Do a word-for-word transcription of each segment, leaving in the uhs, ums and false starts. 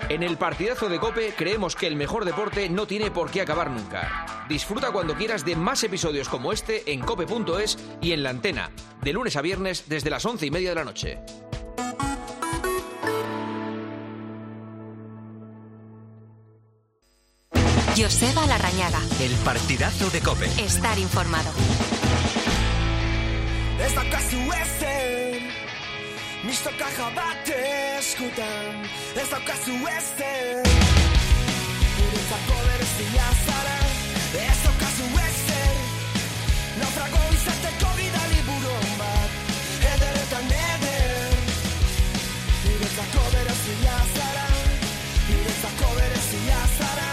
En el partidazo de COPE creemos que el mejor deporte no tiene por qué acabar nunca. Disfruta cuando quieras de más episodios como este en cope punto es y en La Antena, de lunes a viernes desde las once y media de la noche. Joseba Larrañaga. El partidazo de COPE. Estar informado. Ez daukazu ezen, mistoka jabate eskutan. Ez daukazu ezen, niretzako berezia zara. Ez daukazu ezen, naufrago izateko bidali buron bat. Eder eta neder, niretzako berezia zara. Niretzako berezia zara.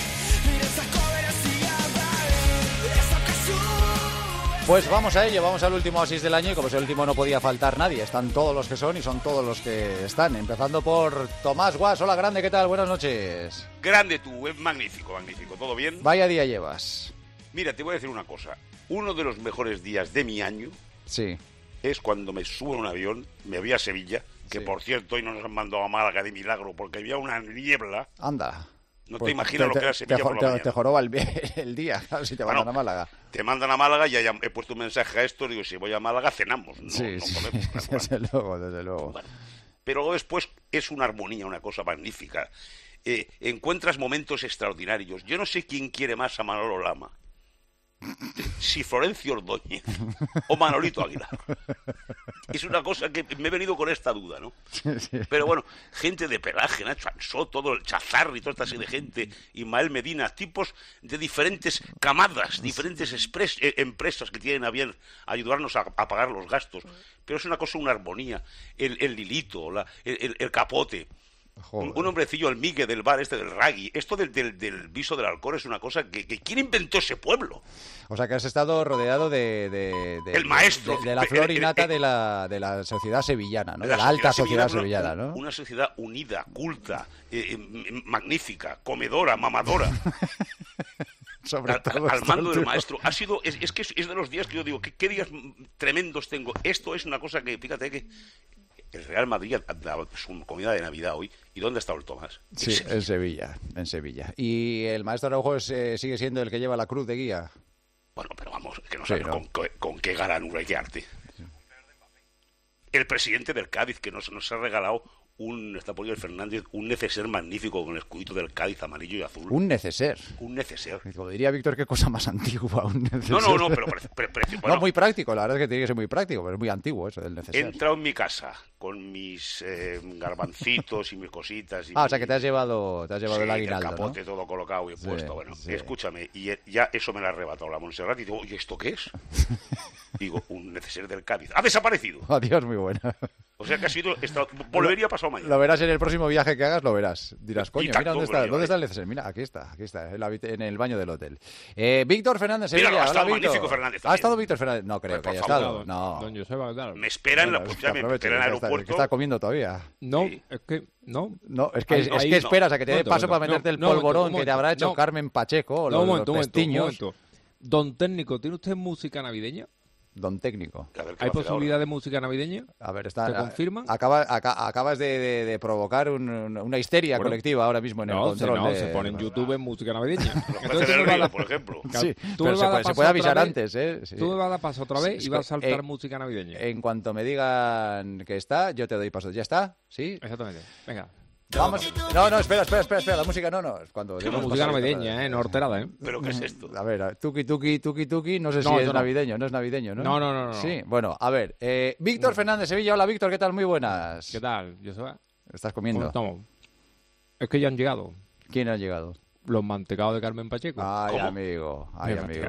Pues vamos a ello, vamos al último Oasis del año y como es el último no podía faltar nadie, están todos los que son y son todos los que están, empezando por Tomás Guas. Hola, grande, ¿qué tal? Buenas noches. Grande tú, es magnífico, magnífico, ¿todo bien? Vaya día llevas. Mira, te voy a decir una cosa, uno de los mejores días de mi año sí. es cuando me subo en un avión, me voy a Sevilla, que sí. Por cierto hoy no nos han mandado a Málaga de milagro porque había una niebla. Anda. No pues te imaginas te, lo que era Sevilla te, por la te, mañana. Te joroba el, el día, claro, si te bueno, mandan a Málaga. Te mandan a Málaga y ya he puesto un mensaje a esto, digo, si voy a Málaga cenamos, no, sí, no sí, comemos. desde luego, desde luego. Bueno, pero después es una armonía, una cosa magnífica. Eh, encuentras momentos extraordinarios. Yo no sé quién quiere más a Manolo Lama. Si Florencio Ordóñez o Manolito Aguilar. Es una cosa que me he venido con esta duda, ¿no? Sí, sí. Pero bueno, gente de pelaje, Nacho Ansó, todo el Chazarri, toda esta serie de gente, Ismael Medina, tipos de diferentes camadas, diferentes expres, eh, empresas que tienen a bien ayudarnos a, a pagar los gastos. Pero es una cosa, una armonía. El, el Lilito, la, el, el Capote. Un, un hombrecillo, el Migue del bar este del ragui. Esto del, del, del viso del alcohol es una cosa que, que ¿quién inventó ese pueblo? O sea que has estado rodeado de, de, de el maestro de, de la flor innata de la, de la sociedad sevillana, ¿no? De la, la sociedad alta sociedad sevillana, sevillana, ¿no? Una sociedad unida, culta, eh, eh, magnífica, comedora, mamadora. Sobre al, todo al mando del maestro. Ha sido, es, es que es, es de los días que yo digo, ¿qué, qué días tremendos tengo? Esto es una cosa que, fíjate que el Real Madrid ha dado su comida de Navidad hoy. ¿Y dónde está el Tomás? Sí, en Sevilla, en Sevilla. ¿Y el maestro Araujo es, eh, sigue siendo el que lleva la cruz de guía? Bueno, pero vamos, que no sí, sabes ¿no? Con, con, con qué garanura y qué arte. Sí. El presidente del Cádiz, que nos, nos ha regalado un, está por ahí el Fernández, un neceser magnífico con el escudito del Cádiz amarillo y azul. Un neceser. Un neceser. Como diría Víctor, qué cosa más antigua, un neceser. No, no, no, pero pre, pre, pre, bueno, no, muy práctico, la verdad es que tiene que ser muy práctico, pero es muy antiguo eso del neceser. He entrado en mi casa con mis eh, garbancitos y mis cositas. Y ah, mi... o sea que te has llevado, te has llevado sí, el aguinaldo, el capote, ¿no? todo colocado y he sí, puesto, bueno, sí. Escúchame, y ya eso me lo ha arrebatado la Montserrat y digo, oye, ¿esto qué es? Digo, un neceser del Cádiz. ¡Ha desaparecido! Adiós, muy buena. O sea que ha sido, esta, volvería pasado mañana. Lo verás en el próximo viaje que hagas, lo verás. Dirás, coño, tacto, mira dónde está, yo, dónde eh. está el neceser. Mira, aquí está, aquí está, en, la, en el baño del hotel. Eh, Víctor Fernández, Sevilla. Mira, ha estado Hola, magnífico Fernández también. ¿Ha estado Víctor Fernández? No creo pues que haya favor, estado. No. Don Joseba, claro. Me espera en la, bueno, pues ya me aproveche, espera en el está, aeropuerto. que está comiendo todavía. No, sí. es que, no. No, es que, ahí, es, ahí, que esperas no. a que te dé momento, paso momento, para meterte no, el no, polvorón momento, que te habrá hecho no. Carmen Pacheco o no, los, un momento, los un pestiños. momento, un momento. Don técnico, ¿tiene usted música navideña? Don técnico. ¿Hay posibilidad de música navideña? A ver, está. ¿Se confirma? Acaba, acá, acabas de, de, de provocar un, una histeria bueno, colectiva ahora mismo en no, el control. No, de... se pone en YouTube música navideña. Entonces, el río, por ejemplo. Sí, tú pero se puede, se puede avisar vez, antes, ¿eh? Sí. Tú me vas a dar paso otra vez sí, y vas a saltar eh, música navideña. En cuanto me digan que está, yo te doy paso. ¿Ya está? ¿Sí? Exactamente. Venga. Vamos. No, no, espera, espera, espera, espera. La música no, no. Cuando la música navideña, ¿eh? No horterada, ¿eh? ¿Pero qué es esto? A ver, tuki, tuki, tuki, tuki. No sé si no, es no. navideño, no es navideño, ¿no? No, no, no. no sí, bueno, a ver. Eh, Víctor no. Fernández, Sevilla. Hola, Víctor, ¿qué tal? Muy buenas. ¿Qué tal? Yo soy... ¿Estás comiendo? Estamos? Es que ya han llegado. ¿Quién ha llegado? Los mantecados de Carmen Pacheco. Ay, ¿Cómo? amigo. Ay, amigo.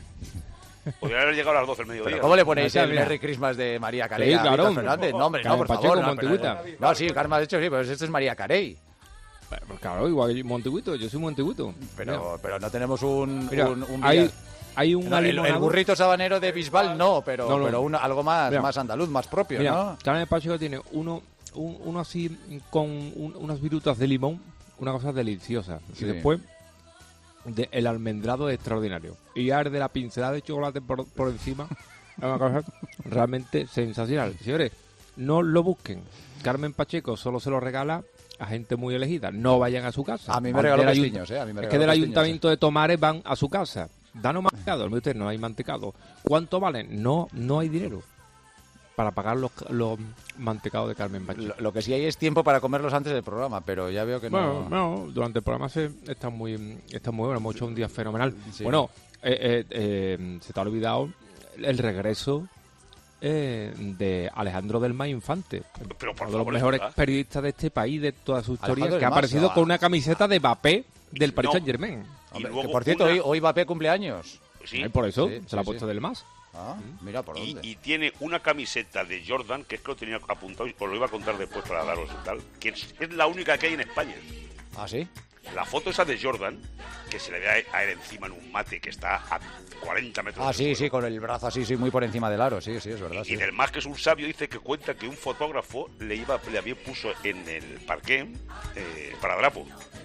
Podría haber llegado a las doce del mediodía. ¿Pero cómo le ponéis el Merry Christmas de María Carey? Sí, claro. Fernández? No, hombre, no, por Pacheco, favor. No, Monteguita. no, sí, Carmen ha dicho sí, pero esto es María Carey. Pero, claro, igual que Monteguito, yo soy Monteguito. Pero, pero no tenemos un... Mira, un, un hay, hay un no, el, el burrito sabanero de Bisbal no, pero, no, no. pero una, algo más, Mira, más andaluz, más propio, mira, ¿no? Carmen Pacheco tiene uno, un, uno así con un, unas virutas de limón, una cosa deliciosa. Sí. Y después de, el almendrado es extraordinario. Y ya el de la pincelada de chocolate por, por encima es una cosa realmente sensacional. Señores, no lo busquen. Carmen Pacheco solo se lo regala a gente muy elegida, no vayan a su casa. A mí me Del regaló ayunt- pestiños, ¿eh? A mí me Es regaló que del pestiños, ayuntamiento ¿eh? de Tomares van a su casa. Danos mantecado, mire usted, no hay mantecado. ¿Cuánto valen? No, no hay dinero para pagar los, los mantecados de Carmen Bachi. Lo, lo que sí hay es tiempo para comerlos antes del programa, pero ya veo que Bueno, no... no, durante el programa se, está muy está muy bueno, hemos hecho un día fenomenal. Sí. Bueno, eh, eh, eh, se te ha olvidado el regreso eh, de Alejandro del Mas Infante, Pero por uno de los favor, mejores es verdad. periodistas de este país, de toda su historia, Alejandro que ha del Mas, aparecido ah. con una camiseta de Mbappé del Paris No. Saint Germain. Y Hombre, luego que por cierto, una- hoy, hoy Mbappé cumpleaños. Sí, Por eso Sí, se la ha sí, puesto sí. del Mas. Ah, mira por y, dónde. y tiene una camiseta de Jordan, que es que lo tenía apuntado y os lo iba a contar después para daros y tal, que es, es la única que hay en España. ¿Ah, sí? La foto esa de Jordan, que se le ve a él encima en un mate que está a cuarenta metros Ah, del sí, suelo. sí, con el brazo así, sí, muy por encima del aro, sí, sí, es verdad. Y Sí. del más que es un sabio, dice que cuenta que un fotógrafo le iba le había puso en el parqué eh, para drapo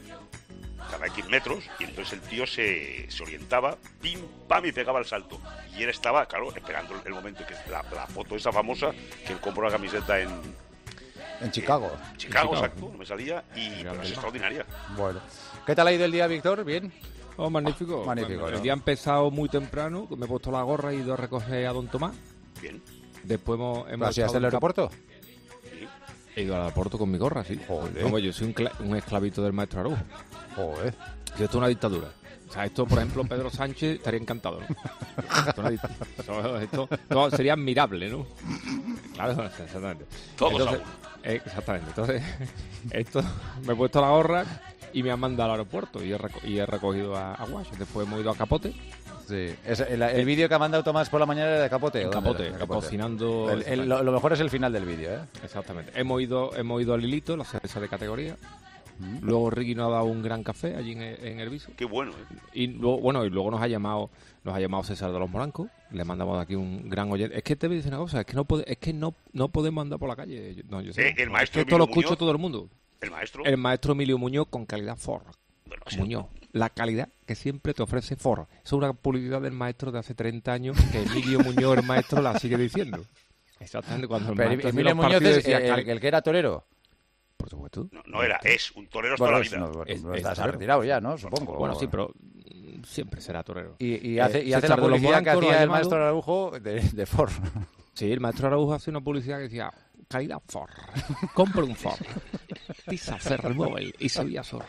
cada X metros, y entonces el tío se, se orientaba, pim, pam, y pegaba el salto. Y él estaba, claro, esperando el momento que la, la foto esa famosa, que él compró la camiseta en En Chicago. Chicago, Chicago. exacto, no me salía, y pero Grande. es extraordinaria. Bueno. ¿Qué tal ha ido el día, Víctor? ¿Bien? Oh, magnífico. Magnífico, Bueno, ¿no? El día ha empezado muy temprano, me he puesto la gorra y he ido a recoger a don Tomás. Bien. Después hemos, hemos ¿Has ido hasta estado el en Cap- aeropuerto? Sí. He ido al aeropuerto con mi gorra, sí. Joder. Como yo soy un, cla- un esclavito del maestro Araujo. Joder. Esto es una dictadura. O sea, esto, por ejemplo, Pedro Sánchez estaría encantado, ¿no? Esto, es una dict- esto- esto- esto sería admirable, ¿no? Claro, exactamente. Todos Entonces, eh, exactamente. Entonces, esto, me he puesto la gorra y me han mandado al aeropuerto y he, reco- y he recogido a, a Guacho. Después hemos ido a Capote, Sí. Es- el el vídeo que ha mandado Tomás por la mañana era de Capote. en ¿o dónde Capote, era? De Capote. cocinando. El- el- lo, lo mejor es el final del vídeo, ¿eh? Exactamente. Hemos ido, hemos ido a Lilito, la cerveza de categoría. Luego Ricky nos ha dado un gran café allí en, en Herbiso. Qué bueno, ¿eh? Y luego, bueno, y luego nos ha llamado, nos ha llamado César de los Morancos. Le mandamos de aquí un gran oyente. Es que te voy a decir una cosa, es que no puede, es que no, no podemos andar por la calle. Yo- No, yo sé. Eh, el maestro es que esto lo Emilio escucho Muñoz. todo el mundo. El maestro. El maestro Emilio Muñoz con calidad Ford. Bueno, sí. Muñoz. La calidad que siempre te ofrece Ford. Eso es una publicidad del maestro de hace treinta años que Emilio Muñoz, el maestro, la sigue diciendo. Exactamente. Cuando el Pero maestro hacía Emilio los Muñoz partidos es decía, el, "Cali-". el que era torero. Por supuesto. No, no era, es un torero hasta Bueno, la es- vida. no, bueno, Es- no es está torero. retirado ya, ¿no? Supongo. Bueno, sí, pero mm, siempre será torero. Y, y Eh, hace, y hace César la de los publicidad que Morancos nos ha hacía el llamado. maestro Araujo de, de Ford. Sí, el maestro Araujo hace una publicidad que decía, calidad Ford, compra un Ford, Tisa Ferromóvil y Sevilla Sur.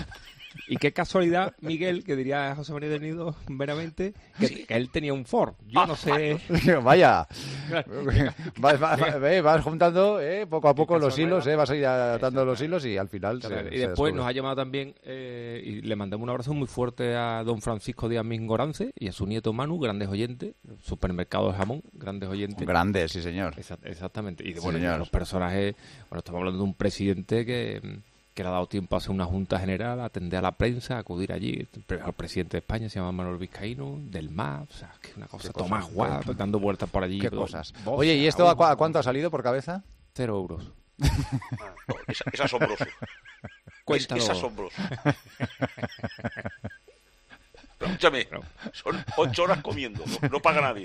Y qué casualidad, Miguel, que diría José María del Nido meramente, que, que él tenía un Ford. Yo no sé... Vaya. Vas, vas- vas- eh, vas juntando eh, poco a poco los hilos, eh, vas a ir atando los hilos y al final se, y se después descubre. nos ha llamado también eh, y le mandamos un abrazo muy fuerte a don Francisco Díaz Mingorance y a su nieto Manu, grandes oyentes, supermercado de jamón, grandes oyentes. Grande, sí señor. Exa- Exactamente. Y de, Sí, bueno, y señor. los personajes, bueno, estamos hablando de un presidente que, que le ha dado tiempo a hacer una junta general, a atender a la prensa, a acudir allí. El pre- el presidente de España se llama Manuel Vizcaíno, del M A P, o sea, que una cosa, Qué cosas, Tomás qué- Guap, dando vueltas por allí. Qué pero- cosas. voces, Oye, ¿y esto a, agujas, cua- a cuánto ha salido por cabeza? Cero euros. Ah, no, es, es asombroso. Es, Cuéntalo. es asombroso. Pero escúchame, son ocho horas comiendo, no, no paga nadie.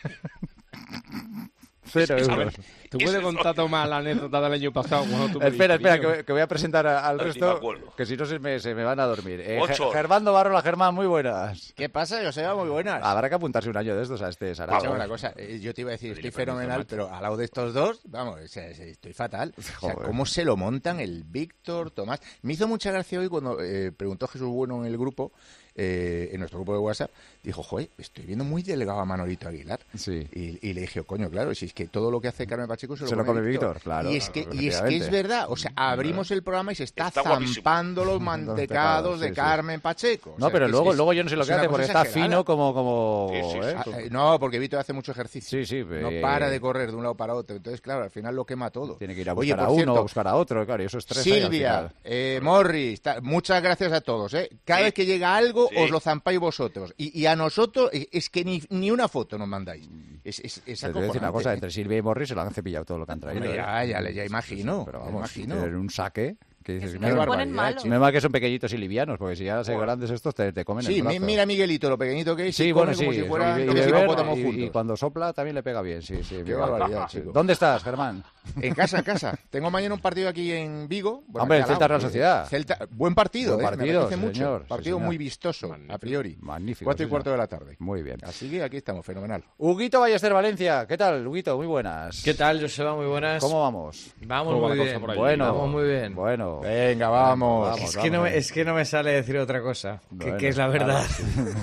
Cero Es- es- euros. ¿Tú Eso puedes es contar, Tomás, la anécdota del año pasado? Cuando tú me Espera, dijiste, espera, que, voy- que voy a presentar a- al Ay, ni me resto, acuerdo. que si no se me, se me van a dormir. Eh, Ocho Ge- horas. Germando Barrola, Germán, muy buenas. ¿Qué pasa, Joseba? Muy buenas. Habrá que apuntarse un año de estos a este Sarao. Escucha una cosa, eh, yo te iba a decir, estoy Oye, pero fenomenal, macho. pero al lado de estos dos, vamos, o sea, estoy fatal. O sea, Joder. cómo se lo montan el Víctor, Tomás. Me hizo mucha gracia hoy cuando eh, preguntó Jesús Bueno en el grupo, eh, en nuestro grupo de WhatsApp, dijo, joder, estoy viendo muy delgado a Manolito Aguilar. Sí. Y, y le dije, coño, claro, si es que todo lo que hace Carmen Pacheco se lo, Se lo come Víctor, claro, Y es que, y es, que efectivamente. es verdad, o sea, abrimos el programa y se está, Está guapísimo. zampando los mantecados sí, de sí. Carmen Pacheco. O No, sea, pero que es- luego, es- luego yo no sé lo es que una hace, porque cosa está exagerada. fino como... como Sí, sí, ¿eh? sí. Ah, eh, no, porque Víctor hace mucho ejercicio. Sí, sí. No eh, para de correr de un lado para otro. Entonces, claro, al final lo quema todo. Tiene que ir a Oye, buscar por a uno, cierto, a buscar a otro, claro, y eso es tres ahí al Silvia, final. eh, Morris, ta- muchas gracias a todos. ¿eh? Cada Sí. vez que llega algo, Sí. os lo zampáis vosotros. Y, y a nosotros, eh, es que ni, ni una foto nos mandáis. Es, es, es Te voy a decir una acojonante, cosa, ¿eh? entre Silvia y Morris se lo han cepillado todo lo que han traído. Hombre, ¿eh? ya, ya, ya Sí, imagino, pero ya vamos, imagino. tener un saque... Que dices, Qué menos, barbaridad, malos. chico. menos mal que son pequeñitos y livianos, porque si ya se grandes estos te, te comen Sí, el mi- brazo. mira Miguelito, lo pequeñito que es, Sí, y bueno, come sí. como si fuera y, dos beber, hipopótamos y- juntos. y cuando sopla también le pega bien, sí, sí. Qué bien. barbaridad, chico. ¿Dónde estás, Germán? En casa, en casa. Tengo mañana un partido aquí en Vigo. Bueno, Hombre, aquí al Celta lado. Real Sociedad. Celta, buen partido, Buen eh, partido, me apetece sí, mucho. señor, sí, Partido señor. muy vistoso, a priori. Magnífico. Cuatro y sí, cuarto señor. de la tarde. Muy bien. Así que aquí estamos, fenomenal. Huguito Ballester Valencia, ¿qué tal, Huguito? Muy buenas. ¿Qué tal, Joseba? Muy buenas. ¿Cómo vamos? Vamos ¿Cómo va muy la cosa bien. por allí? Bueno, Vamos muy bien. Bueno. Venga, vamos. Vamos, Es que, no vamos. me, es que no me sale decir otra cosa, que, Bueno, que es la claro. verdad.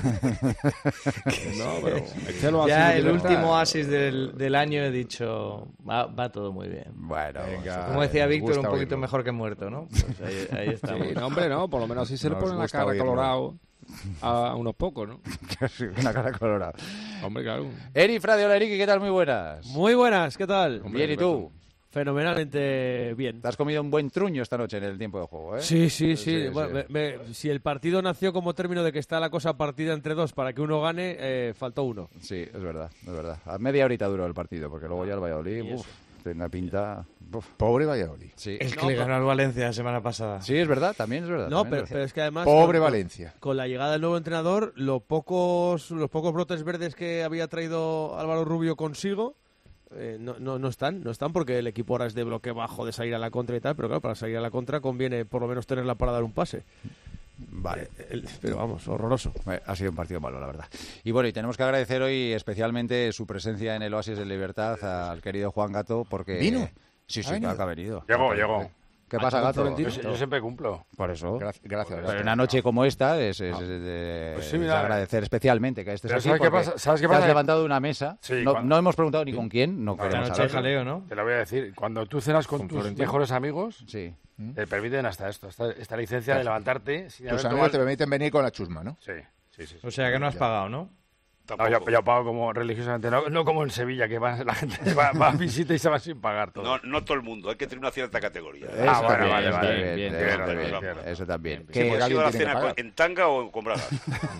No, pero es que lo ha Ya sido el libertad. último asis del, del año he dicho, va, va todo muy bien. Bueno, Venga. Como decía nos Víctor, un gusta poquito oírlo. mejor que muerto, ¿no? Pues ahí, ahí estamos. Sí, no, hombre, no, por lo menos así se le Nos pone la gusta cara oírlo. colorado a unos pocos, ¿no? sí, una cara colorada. Hombre, claro. Eri Frade, hola Eriki, ¿qué tal? Muy buenas. Muy buenas, ¿qué tal? Hombre, Bien, ¿y tú? Fenomenalmente bien. Te has comido un buen truño esta noche en el tiempo de juego, ¿eh? Sí, sí, Sí, sí. Bueno, sí. me- me- si el partido nació como término de que está la cosa partida entre dos para que uno gane, eh, faltó uno. Sí, es verdad, es verdad. A media horita duró el partido, porque luego ya el Valladolid, Y uf, tiene una pinta... uf, Pobre Valladolid. sí. El que No, le pero- ganó al Valencia la semana pasada. Sí, es verdad, también es verdad. No, también pero, es pero verdad. es que además... Pobre con- Valencia. Con la llegada del nuevo entrenador, los pocos, los pocos brotes verdes que había traído Álvaro Rubio consigo eh, no, no, no están, no están porque el equipo ahora es de bloque bajo, de salir a la contra y tal, pero claro, para salir a la contra conviene por lo menos tenerla para dar un pase. Vale. Eh, el- pero vamos, horroroso. Eh, Ha sido un partido malo, la verdad. Y bueno, y tenemos que agradecer hoy especialmente su presencia en el Oasis de Libertad al querido Juan Gato, porque... ¿Vino? Sí, ¿Ha sí, venido? claro que ha venido. Llegó, llegó. ¿Qué pasa, Gato? Florentino? Yo, yo siempre cumplo. Por eso. Gracias, gracias. Pero gracias. una noche como esta es, es- es de, Pues sí, es mira, de agradecer especialmente que estés pero aquí ¿sabes qué porque pasa? ¿Sabes qué te has pasa? levantado de una mesa. Sí, no, cuando- no hemos preguntado ni con quién, no Esta queremos noche hay saberlo. jaleo, ¿no? Te lo voy a decir. Cuando tú cenas con, Con tus Florentino. mejores amigos, Sí. te permiten hasta esto, esta, esta licencia de levantarte sin Tus haber amigos tomado... te permiten venir con la chusma, ¿no? Sí, sí, sí. sí. O sea que no has pagado, ¿no? No, yo, yo pago como religiosamente, no, no como en Sevilla, que va, la gente va, va a visita y se va sin pagar todo. No, no todo el mundo, hay que tener una cierta categoría. Eso Ah, bueno, también, vale, eso vale, también, bien, eso bien, también, bien, bien. eso también. Sí, Que pues, ¿has alguien ido a la tiene que cena pagar. con- en tanga o con bragas?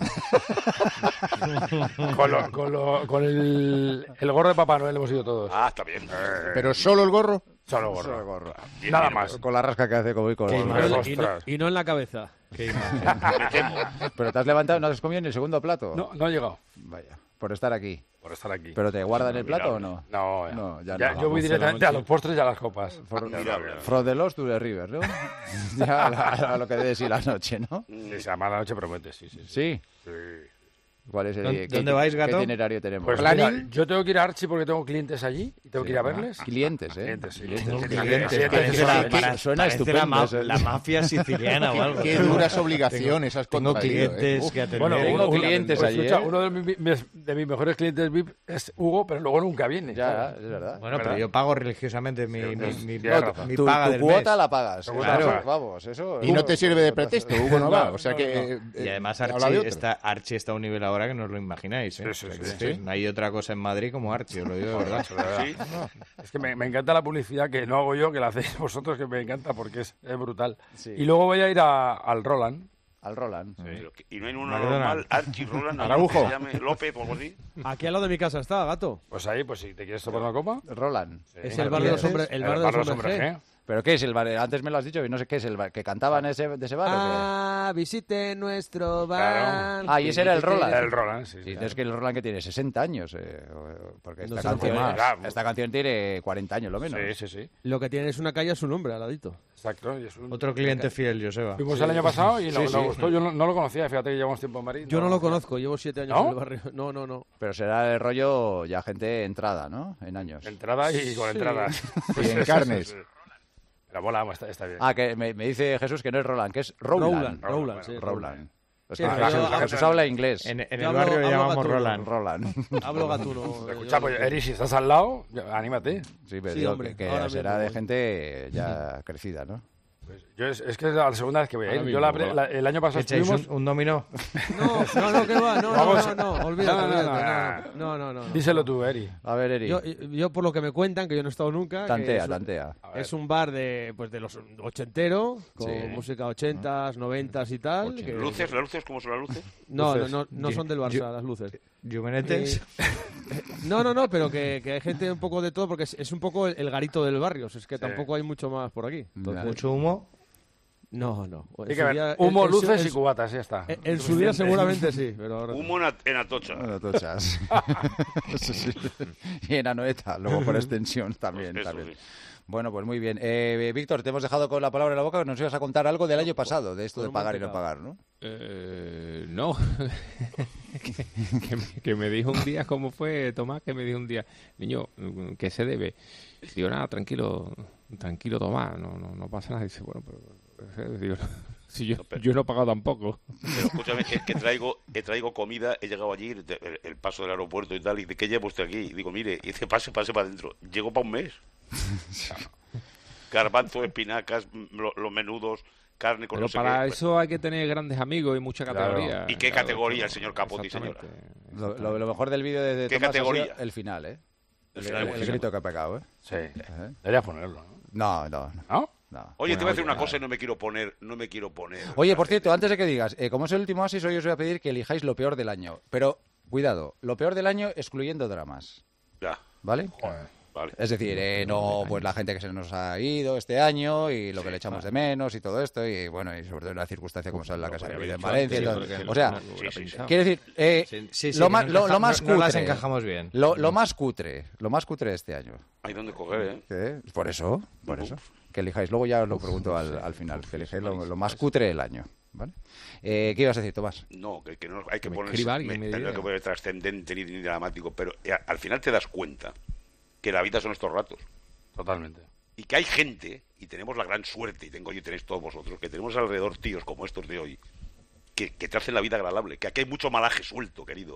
Con, lo- con, lo- con el, el gorro de Papá Noel hemos ido todos. Ah, está bien. Pero solo el gorro. Solo gorro. Solo gorro. Bien, Nada bien, más. Con la rasca que hace como hoy con Y los- no, Hombre, y no- ostras. y no en la cabeza. Qué imagen. Me temo. Pero te has levantado, no has comido ni el segundo plato. No, no he llegado Vaya, por estar aquí. por estar aquí. ¿Pero te guardan el plato o no? No, ya. No, ya Ya, no. yo voy Vamos, directamente la a noche. los postres y a las copas. Admirable. From the Lost to the River, ¿no? ya a, la- a lo que dé de sí la noche, ¿no? Sí, se llama la noche promete, sí, sí. sí. Sí. Sí. ¿Cuál es el ¿Dónde- qué- dónde qué- vais, Gato? ¿Qué itinerario tenemos? Pues ¿Planning? mira, yo tengo que ir a Archie porque tengo clientes allí y tengo que ir a verles. Clientes, ¿eh? Clientes, sí. Clientes. Clientes, Clientes, clientes, parece clientes, la- clientes. para- suena parece estupendo la, ma- eso. la mafia siciliana o algo. Qué duras obligaciones has Tengo contraído, ¿eh? clientes Uf. que atender. Bueno, Tengo uno- clientes pues, allí, escucha, ¿eh? uno de mis, mis- de mis mejores clientes V I P es Hugo, pero luego nunca viene. Ya, ¿sabes? es verdad. Bueno, pero ¿Verdad? yo pago religiosamente mi, mi, pues, mi- tienes mi razón. tu, paga tu del cuota mes. la pagas. Tu Eso- cuota la pagas. Vamos, eso... Y no te sirve de pretexto, Hugo no va. O sea No, que... no. eh, Y además habla de Archie otro. está, Archie está a un nivel ahora que no os lo imagináis. ¿eh? Sí, sí, O sea, sí, que sí. es que no hay otra cosa en Madrid como Archie, os lo digo de verdad. De verdad. Sí. Es que me, me encanta la publicidad que no hago yo, que la hacéis vosotros, que me encanta porque es, es brutal. Sí. Y luego voy a ir a- al Roland. Al Roland. Pero que- Y no hay uno McDonald's. normal, Archie Roland, Araujo. que se llame López o algo así. Aquí al lado de mi casa está, Gato. Pues ahí, pues si te quieres tomar una copa. Roland. Es el bar de los hombres, el bar de los hombres G. G. ¿Pero qué es el bar? Antes me lo has dicho y no sé qué es el bar. ¿Que cantaban ese, de ese bar Ah, visite nuestro bar. Claro. Ah, y ese era el Roland. El Roland, sí. o sí. qué? Sí, es que el Roland que tiene sesenta años. eh, porque esta, No sé canción, lo que más. esta canción tiene cuarenta años lo menos. Sí, sí, sí. Lo que tiene es una calle a su nombre, al ladito. Exacto. Y es un- Otro cliente fiel, Joseba. Fuimos el año pasado y nos, Sí, nos sí. gustó. Yo no, no lo conocía, fíjate que llevamos tiempo en Madrid. Yo no lo conozco, llevo siete años ¿No? en el barrio. No, no, no. Pero será el rollo ya gente entrada, ¿no? En años. Entrada y con Sí. entradas. Y en carnes. Pero mola, está, está bien. Ah, que me, me dice Jesús que no es Roland, que es Rowland. Rowland, Rowland, sí. Roland. Es Sí, que pero Jesús, yo- Jesús habla inglés. En, en Yo el hablo- barrio le hablo llamamos gatuno. Roland. Roland. Hablo gatuno. Escucha, yo- pues Eri, si estás al lado, ya, anímate. Sí, pero Sí, digo hombre, que, que ahora será mismo de voy. gente ya crecida, ¿no? Pues yo es, es que es la segunda vez que voy a ir. Ahora Yo la, mismo, pre- la- el año pasado ¿Echáis estuvimos... un, un dominó? No, no, no, que va, no, no, Vamos. no, no, olvídate, No, no, no, olvídate, no, no, no, no, no. Díselo tú, Eri. A ver, Eri. Yo, yo por lo que me cuentan, que yo no he estado nunca, que tantea, es, un- tantea. es un bar de pues de los ochentero, con Sí. música ochentas, noventas y tal. que- ¿Luces? ¿Las luces? ¿Cómo son las luces? No, no, Luces. no, no son del Barça Yo- las luces. ¿Juvenetes? Eh, no, no, no, pero que, que hay gente un poco de todo, porque es, es un poco el, el garito del barrio, o sea, es que tampoco hay mucho más por aquí. Ya. ¿Mucho humo? No, no. En Hay su que ver, día- humo, en- en su- luces en y su- cubatas, ya está. En, en su día seguramente sí, pero ahora... Humo en, At- en Atocha. En Atochas. Eso sí. Y en Anoeta, luego por extensión también. Eso también. sí. Bueno, pues muy bien. Eh, Víctor, te hemos dejado con la palabra en la boca que nos ibas a contar algo del año pasado, de esto de Por un pagar y no pecado. pagar, ¿no? Eh, no. que, que me, que me dijo un día, ¿cómo fue, Tomás? Que me dijo un día, niño, ¿qué se debe? Digo, nada, tranquilo, tranquilo, Tomás, no, no, no pasa nada. Dice, bueno, pero... Digo, si yo, yo no he pagado tampoco. Pero escúchame, es que traigo, eh, traigo comida, he llegado allí, el, el paso del aeropuerto y tal, y dice, ¿qué lleva usted aquí? Y digo, mire, y dice, pase, pase para adentro. Llego para un mes. Garbanzo, espinacas, lo- los menudos, carne con Pero no sé para qué. eso hay que tener grandes amigos y mucha categoría. ¿Y qué Claro, categoría, eso- señor Capote, señora? exactamente. Lo, lo- lo mejor del vídeo de, de ¿Qué Tomás ha sido categoría? el final, ¿eh? El El, final el- es el buenísimo. grito que ha pegado, ¿eh? Sí, Ajá. deberías ponerlo, ¿no? No, no, no. ¿No? no. Oye, te voy a decir Bueno, una cosa y no me quiero poner, no me quiero poner. Oye, por cierto, antes de que digas, eh, como es el último asis, hoy os voy a pedir que elijáis lo peor del año. Pero, cuidado, lo peor del año excluyendo dramas, Ya, ¿vale? vale. Es decir, eh, no pues la gente que se nos ha ido este año y lo que le echamos de menos y todo esto y bueno, y sobre todo en una circunstancia como sale la Casa de la Vida en Valencia. y todo. O sea, Sí, sí, sí. quiero decir, eh, Sí, sí, sí, lo, que más, no lo, encaja- lo más no- cutre, no las encajamos bien. Lo, lo más cutre, lo más cutre de este año. Hay donde coger, ¿eh? ¿Qué? Por eso, por eso. Que elijáis, luego ya os lo pregunto al, al final, que elijáis lo, lo más cutre del año, ¿vale? Eh, ¿Qué ibas a decir, Tomás? No, que, que no hay que me poner, escriba alguien, me- me no hay diga. que poner trascendente ni, ni dramático, pero eh, al final te das cuenta que la vida son estos ratos. Totalmente. Y que hay gente, y tenemos la gran suerte, y tengo yo y tenéis todos vosotros, que tenemos alrededor tíos como estos de hoy, que, que te hacen la vida agradable. Que aquí hay mucho malaje suelto, querido.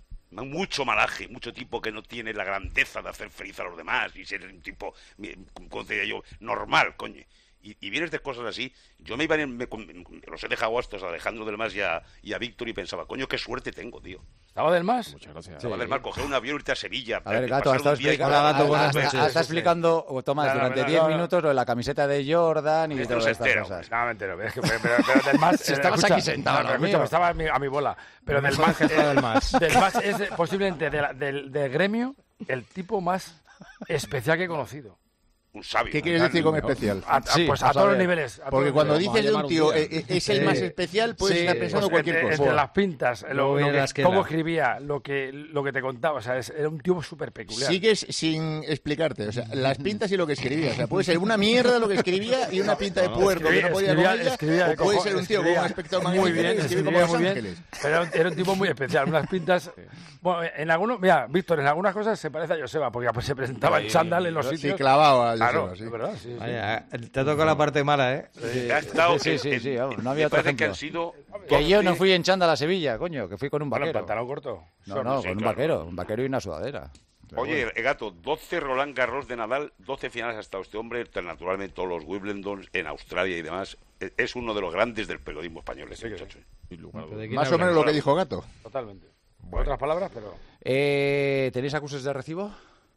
Mucho malaje, mucho tipo que no tiene la grandeza de hacer feliz a los demás y ser un tipo, como diría yo, normal, coño. Y, y vienes de cosas así. Yo me iba en, me, me- los he dejado a estos, a Alejandro del Mas y a, y a Víctor, y pensaba, coño, qué suerte tengo, tío. ¿Estaba del más? Muchas gracias. Estaba del Mar, coger un avión, irte a Sevilla. A ver, eh, Gato, pasar ha estado un día y- explicando, Hola, Gato, ha- buenas ha- noches. ha- está explicando o Tomás, No, no, durante no, diez no, no. minutos lo de la camiseta de Jordan y Esto no todas se estas entera, cosas. No, me entero. Es que, pero, pero, pero del más... Si estabas aquí sentado, no, pero amigo. escúchame, estaba a mi, a mi bola. Pero del más... que está del más. Del más es eh, posiblemente de la- del, del gremio el tipo más especial que he conocido. Un sabio. ¿Qué quieres decir con especial? A, a- Sí, pues a, vamos a todos los ver. niveles. a todos Porque los cuando niveles. dices de un llamar un tío, día. eh, eh, es el Sí. más especial, puedes Sí, estar pensando Pues cualquier entre, cosa. entre las pintas, lo, Luego lo viene que- la esquela. cómo escribía, lo que, lo que te contaba, o sea, es- era un tío súper peculiar. Sigues sin explicarte, o sea, las pintas y lo que escribía. O sea, puede ser una mierda lo que escribía y una pinta de puerco que no podía escribía- con ella, escribía de o puede cojo- ser un tío con escribía un aspecto muy magnífico bien, que escribe como escribía Los muy bien, Ángeles. pero era, era un tipo muy especial, unas pintas... Bueno, en algunos, mira, Víctor, en algunas cosas se parece a Joseba, porque pues, se presentaba en chándal en los Sí, sitios. clavado a Claro, Joseba, sí. es verdad, sí, sí. Vaya, te ha tocado la parte mala, ¿eh? Ha estado Sí, en- sí, en- sí, vamos, no había me otro parece que ejemplo. han sido Que yo no doce fui en chándal a Sevilla, coño, que fui con un Bueno, en vaquero. pantalón corto. No, no, Sí, con un claro. vaquero, un vaquero y una sudadera. Pero Oye, bueno. eh, Gato, doce Roland Garros de Nadal, doce finales ha estado este hombre, tan naturalmente todos los Wimbledon en Australia y demás. E- Es uno de los grandes del periodismo español, ese muchacho. ¿Pero de quién Más o hablas? menos lo que dijo Gato. Totalmente. Con otras palabras, pero... Eh, ¿Tenéis acuses de recibo?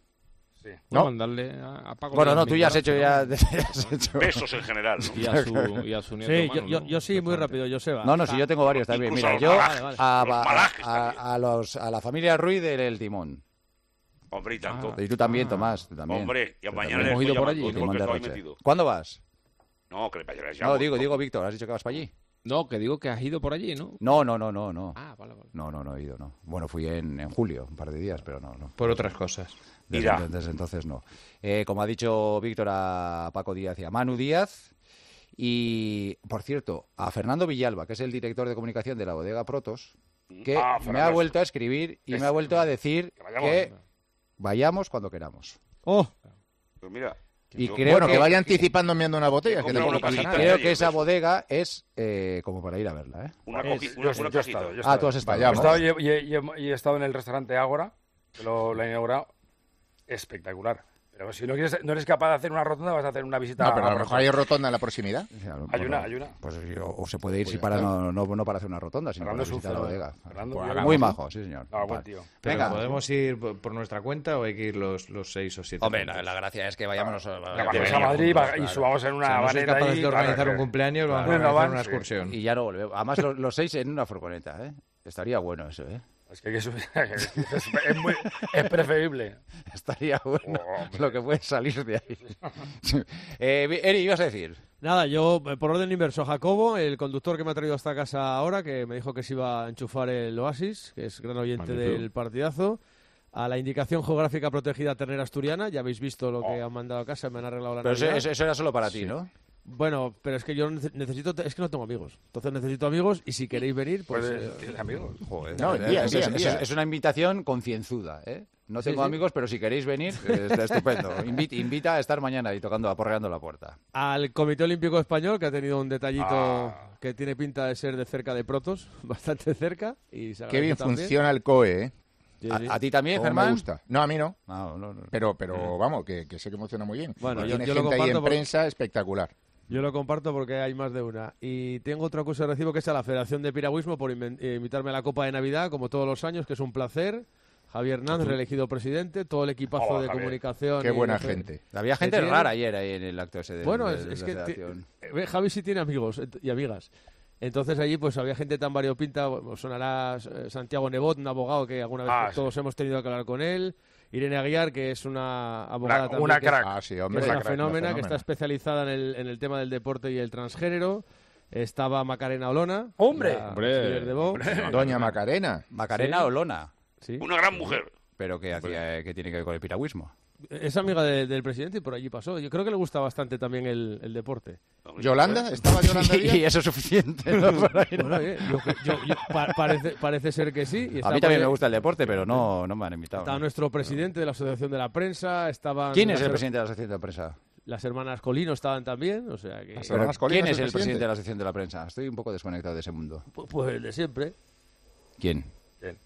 Sí. No, ¿No? mandarle a, a Paco. Bueno, Díaz no, tú mi ya has abrazo, hecho, ¿no? ya, ya has hecho. Besos en general, ¿no? Y a su, y a su nieto Sí, Manu, yo, yo, ¿no? yo sí, muy rápido, Joseba. No, no, sí, yo tengo varios también. Incluso Mira, los yo malajes, vale, a, los a- malajes a- también. a los, a la familia Ruiz del Timón. Hombre, y tanto. Y tú también, Tomás, tú también. Hombre, y Tú mañana también. les Hemos ido voy por a allí, llamar, Timón porque de estoy Roche. metido. ¿Cuándo vas? No, que les No, llamo. digo, digo, Víctor, has dicho que vas para allí. No, que digo que has ido por allí, ¿no? No, no, no, no, no. Ah, vale, vale. No, no, no he ido, no. Bueno, fui en, en julio, un par de días, pero no, no. Por otras cosas. Desde, Mira. desde entonces no. Eh, como ha dicho Víctor, a Paco Díaz y a Manu Díaz. Y, por cierto, a Fernando Villalba, que es el director de comunicación de la bodega Protos, que Ah, me Fernando. ha vuelto a escribir y me ha vuelto a decir Que vayamos. que vayamos cuando queramos. Oh, Pues mira, Y yo- creo Bueno, que, que vaya anticipando enviando una botella, que compra tampoco una pasa cajita. nada. creo de que esa ellos. bodega es eh, como para ir a verla, ¿eh? una, Es- coji- yo, una, yo una he cajita. estado, yo he Ah, estado. tú has estado. He Vayamos. estado y he, y he- y he- y he estado en el restaurante Ágora, que lo, lo he inaugurado. Espectacular. Pero si no quieres, no eres capaz de hacer una rotonda, vas a hacer una visita No, pero a lo Protos. mejor hay rotonda en la proximidad. O sea, Hay bueno, una, hay una. Pues yo- o se puede ir Pues sí ya para está. no, no, no para hacer una rotonda, sino Fernando para es un visitar la fenómeno. bodega. Fernando, Pues yo- muy majo, sí, señor. Ah, buen Vale. tío. Pero Venga. ¿podemos ir por por nuestra cuenta o hay que ir los, los seis o siete? Hombre, juntos? la, la gracia es que vayamos Que a, vayamos a Madrid y va- y subamos en Si una no sois vaneta capaces ahí, de organizar claro, un que- cumpleaños, vamos a Claro. organizar Van, una sí. excursión. y ya no volvemos. Además, los, los seis en una furgoneta, ¿eh? Estaría bueno eso, ¿eh? Es que, es, es, es, muy, es preferible. Estaría bueno oh, lo que puede salir de ahí. eh, Eri, ¿ibas a decir? Nada, yo, por orden inverso, Jacobo, el conductor que me ha traído hasta casa ahora, que me dijo que se iba a enchufar el Oasis, que es gran oyente Magnífico. Del partidazo. A la indicación geográfica protegida Ternera Asturiana, ya habéis visto lo que oh. han mandado a casa, me han arreglado la Pero Navidad. Eso, eso era solo para ti, sí. ¿no? Bueno, pero es que yo necesito, es que no tengo amigos. Entonces necesito amigos y si queréis venir, pues... Eh, ¿Tienes amigos? Joder, no, envía, es, envía, envía. Es, es una invitación concienzuda, ¿eh? No tengo sí, sí. amigos, pero si queréis venir, está estupendo. Invita, invita a estar mañana y tocando, aporreando la puerta. Al Comité Olímpico Español, que ha tenido un detallito ah. que tiene pinta de ser de cerca de Protos, bastante cerca. Y qué bien también. Funciona el C O E, ¿eh? Sí, sí. ¿A, ¿A ti también, Germán? Me gusta. No, a mí no. No, no, no. Pero, pero vamos, que, que sé que funciona muy bien. Bueno, yo, tiene yo gente lo ahí en por... prensa espectacular. Yo lo comparto porque hay más de una. Y tengo otro acuso de recibo que es a la Federación de Piragüismo por invitarme a la Copa de Navidad, como todos los años, que es un placer. Javier Hernández, reelegido presidente, todo el equipazo Hola, de Javier. Comunicación. Qué buena gente. Había gente rara ayer ahí en el acto ese de Bueno, de, es, de es la que federación. T- Javi sí tiene amigos y amigas. Entonces allí pues había gente tan variopinta, sonará Santiago Nebot, un abogado que alguna vez ah, todos sí. hemos tenido que hablar con él. Irene Aguiar, que es una abogada una, también. Una que crack. Es, ah, sí, hombre, que es una, crack, fenómena, una fenómena, que está especializada en el, en el tema del deporte y el transgénero. Estaba Macarena Olona. ¡Hombre! La, ¡Hombre! de Vox. Hombre. Doña Macarena. Macarena ¿Sí? Olona. Sí. Una gran mujer. Pero que, que, que tiene que ver con el piragüismo. Es amiga de, del presidente y por allí pasó. Yo creo que le gusta bastante también el, el deporte. ¿Yolanda? ¿Estaba Yolanda Díaz? Y eso es suficiente, ¿no? Bueno, bien, yo, yo, yo, pa, parece, parece ser que sí. Y a mí también me gusta el deporte, pero no, no me han invitado. Estaba ¿no? nuestro presidente de la Asociación de la Prensa. Estaban ¿Quién es el presidente de la Asociación de la Prensa? Las hermanas Colino estaban también, o sea que... Pero, ¿quién es el presidente de la Asociación de la Prensa? Estoy un poco desconectado de ese mundo. Pues, pues el de siempre. ¿Quién? ¿Quién?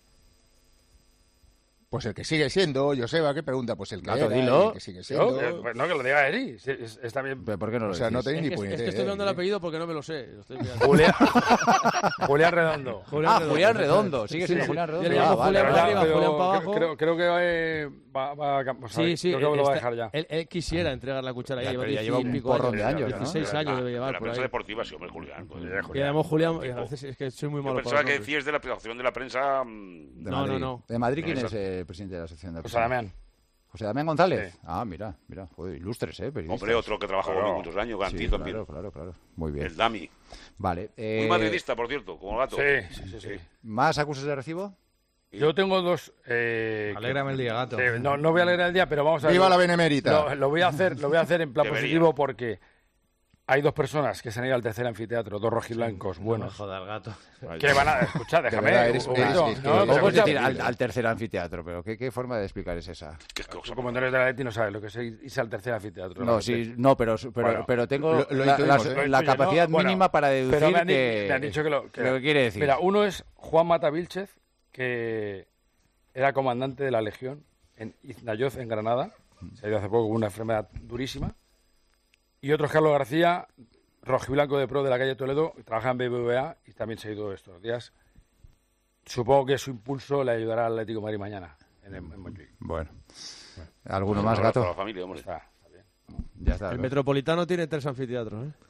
Pues el que sigue siendo, Joseba, ¿qué pregunta? Pues el que Gato, era, dilo. el que sigue siendo. No, pues no, que lo diga Eri. Sí, está bien. ¿Pero por qué no lo O sea, decís? no tenéis Es ni que, puñetera es que estoy idea, dando el ¿eh? apellido porque no me lo sé. Lo estoy Julián, Julián Redondo. Julián ah, Redondo. Julián Redondo. Sigue siendo Sí, Julián sí. Redondo. Y Ah, luego vale, Julián vale. para arriba, Pero Julián para abajo. Creo, creo que eh, va, va a... O sea, Sí, sí. creo que lo va a está- dejar ya. Él, él quisiera entregar la cuchara. Ya, Ya, pero lleva ya lleva diez y un pico porrón de años, ¿no? dieciséis De años la- debe llevar de la por prensa ahí. deportiva, sí, hombre, Julián. Pues, Oye, Y Julián. además Julián, Tipo. a veces es que soy muy Yo malo para pensaba los que nombres. decías de la asociación de la prensa. mm, De No, Madrid. no, no. ¿De Madrid quién Eso. es el presidente de la Asociación de la José Prensa? Damián. José Damián González. Sí. Ah, mira, mira. Joder, ilustres, ¿eh? Periodistas. Hombre, otro que trabajó Claro. conmigo muchos años, Sí, Gantiz también. claro, claro, claro. Muy bien. El Dami. Vale. Eh, Muy madridista, por cierto, como gato. Sí, sí, sí, sí. ¿Más acusos de recibo? Yo tengo dos... Eh, Alégrame el día, gato. que- no, no voy a alegrar el día, pero vamos a ver. ¡Viva la Benemérita! Lo, lo voy a hacer, lo voy a hacer en plan Debería. positivo porque hay dos personas que se han ido al tercer anfiteatro, dos rojiblancos No me buenos. jodas, gato. Que van a... Escucha, déjame. verdad, eres- un eres- momento. es que- No, pero ¿Cómo puedes escucha, decir al, al tercer anfiteatro? ¿Pero qué, qué forma de explicar es esa? Qué cosa. tú como no eres de la Leti no sabes lo que es irse al tercer anfiteatro. No, realmente. sí, no, pero, pero, Bueno, pero tengo lo- lo la, intuimos, la- ¿eh? la Oye, no, capacidad bueno, mínima para deducir pero me han, di- que, me han dicho que lo que, lo que quiere decir. Mira, uno es Juan Mata Vilchez, que era comandante de la Legión en Iznayoz, en Granada. Se ha ido hace poco con una enfermedad durísima. Y otro es Carlos García, rojiblanco de pro de la calle Toledo, trabaja en B B V A y también se ha ido estos días. Supongo que su impulso le ayudará al Atlético de Madrid mañana en, en Montjuic. Bueno. ¿Alguno Un más, abrazo a gato? la familia, hombre. Está, está bien. Ya está. El ¿no? Metropolitano tiene tres anfiteatros, ¿eh?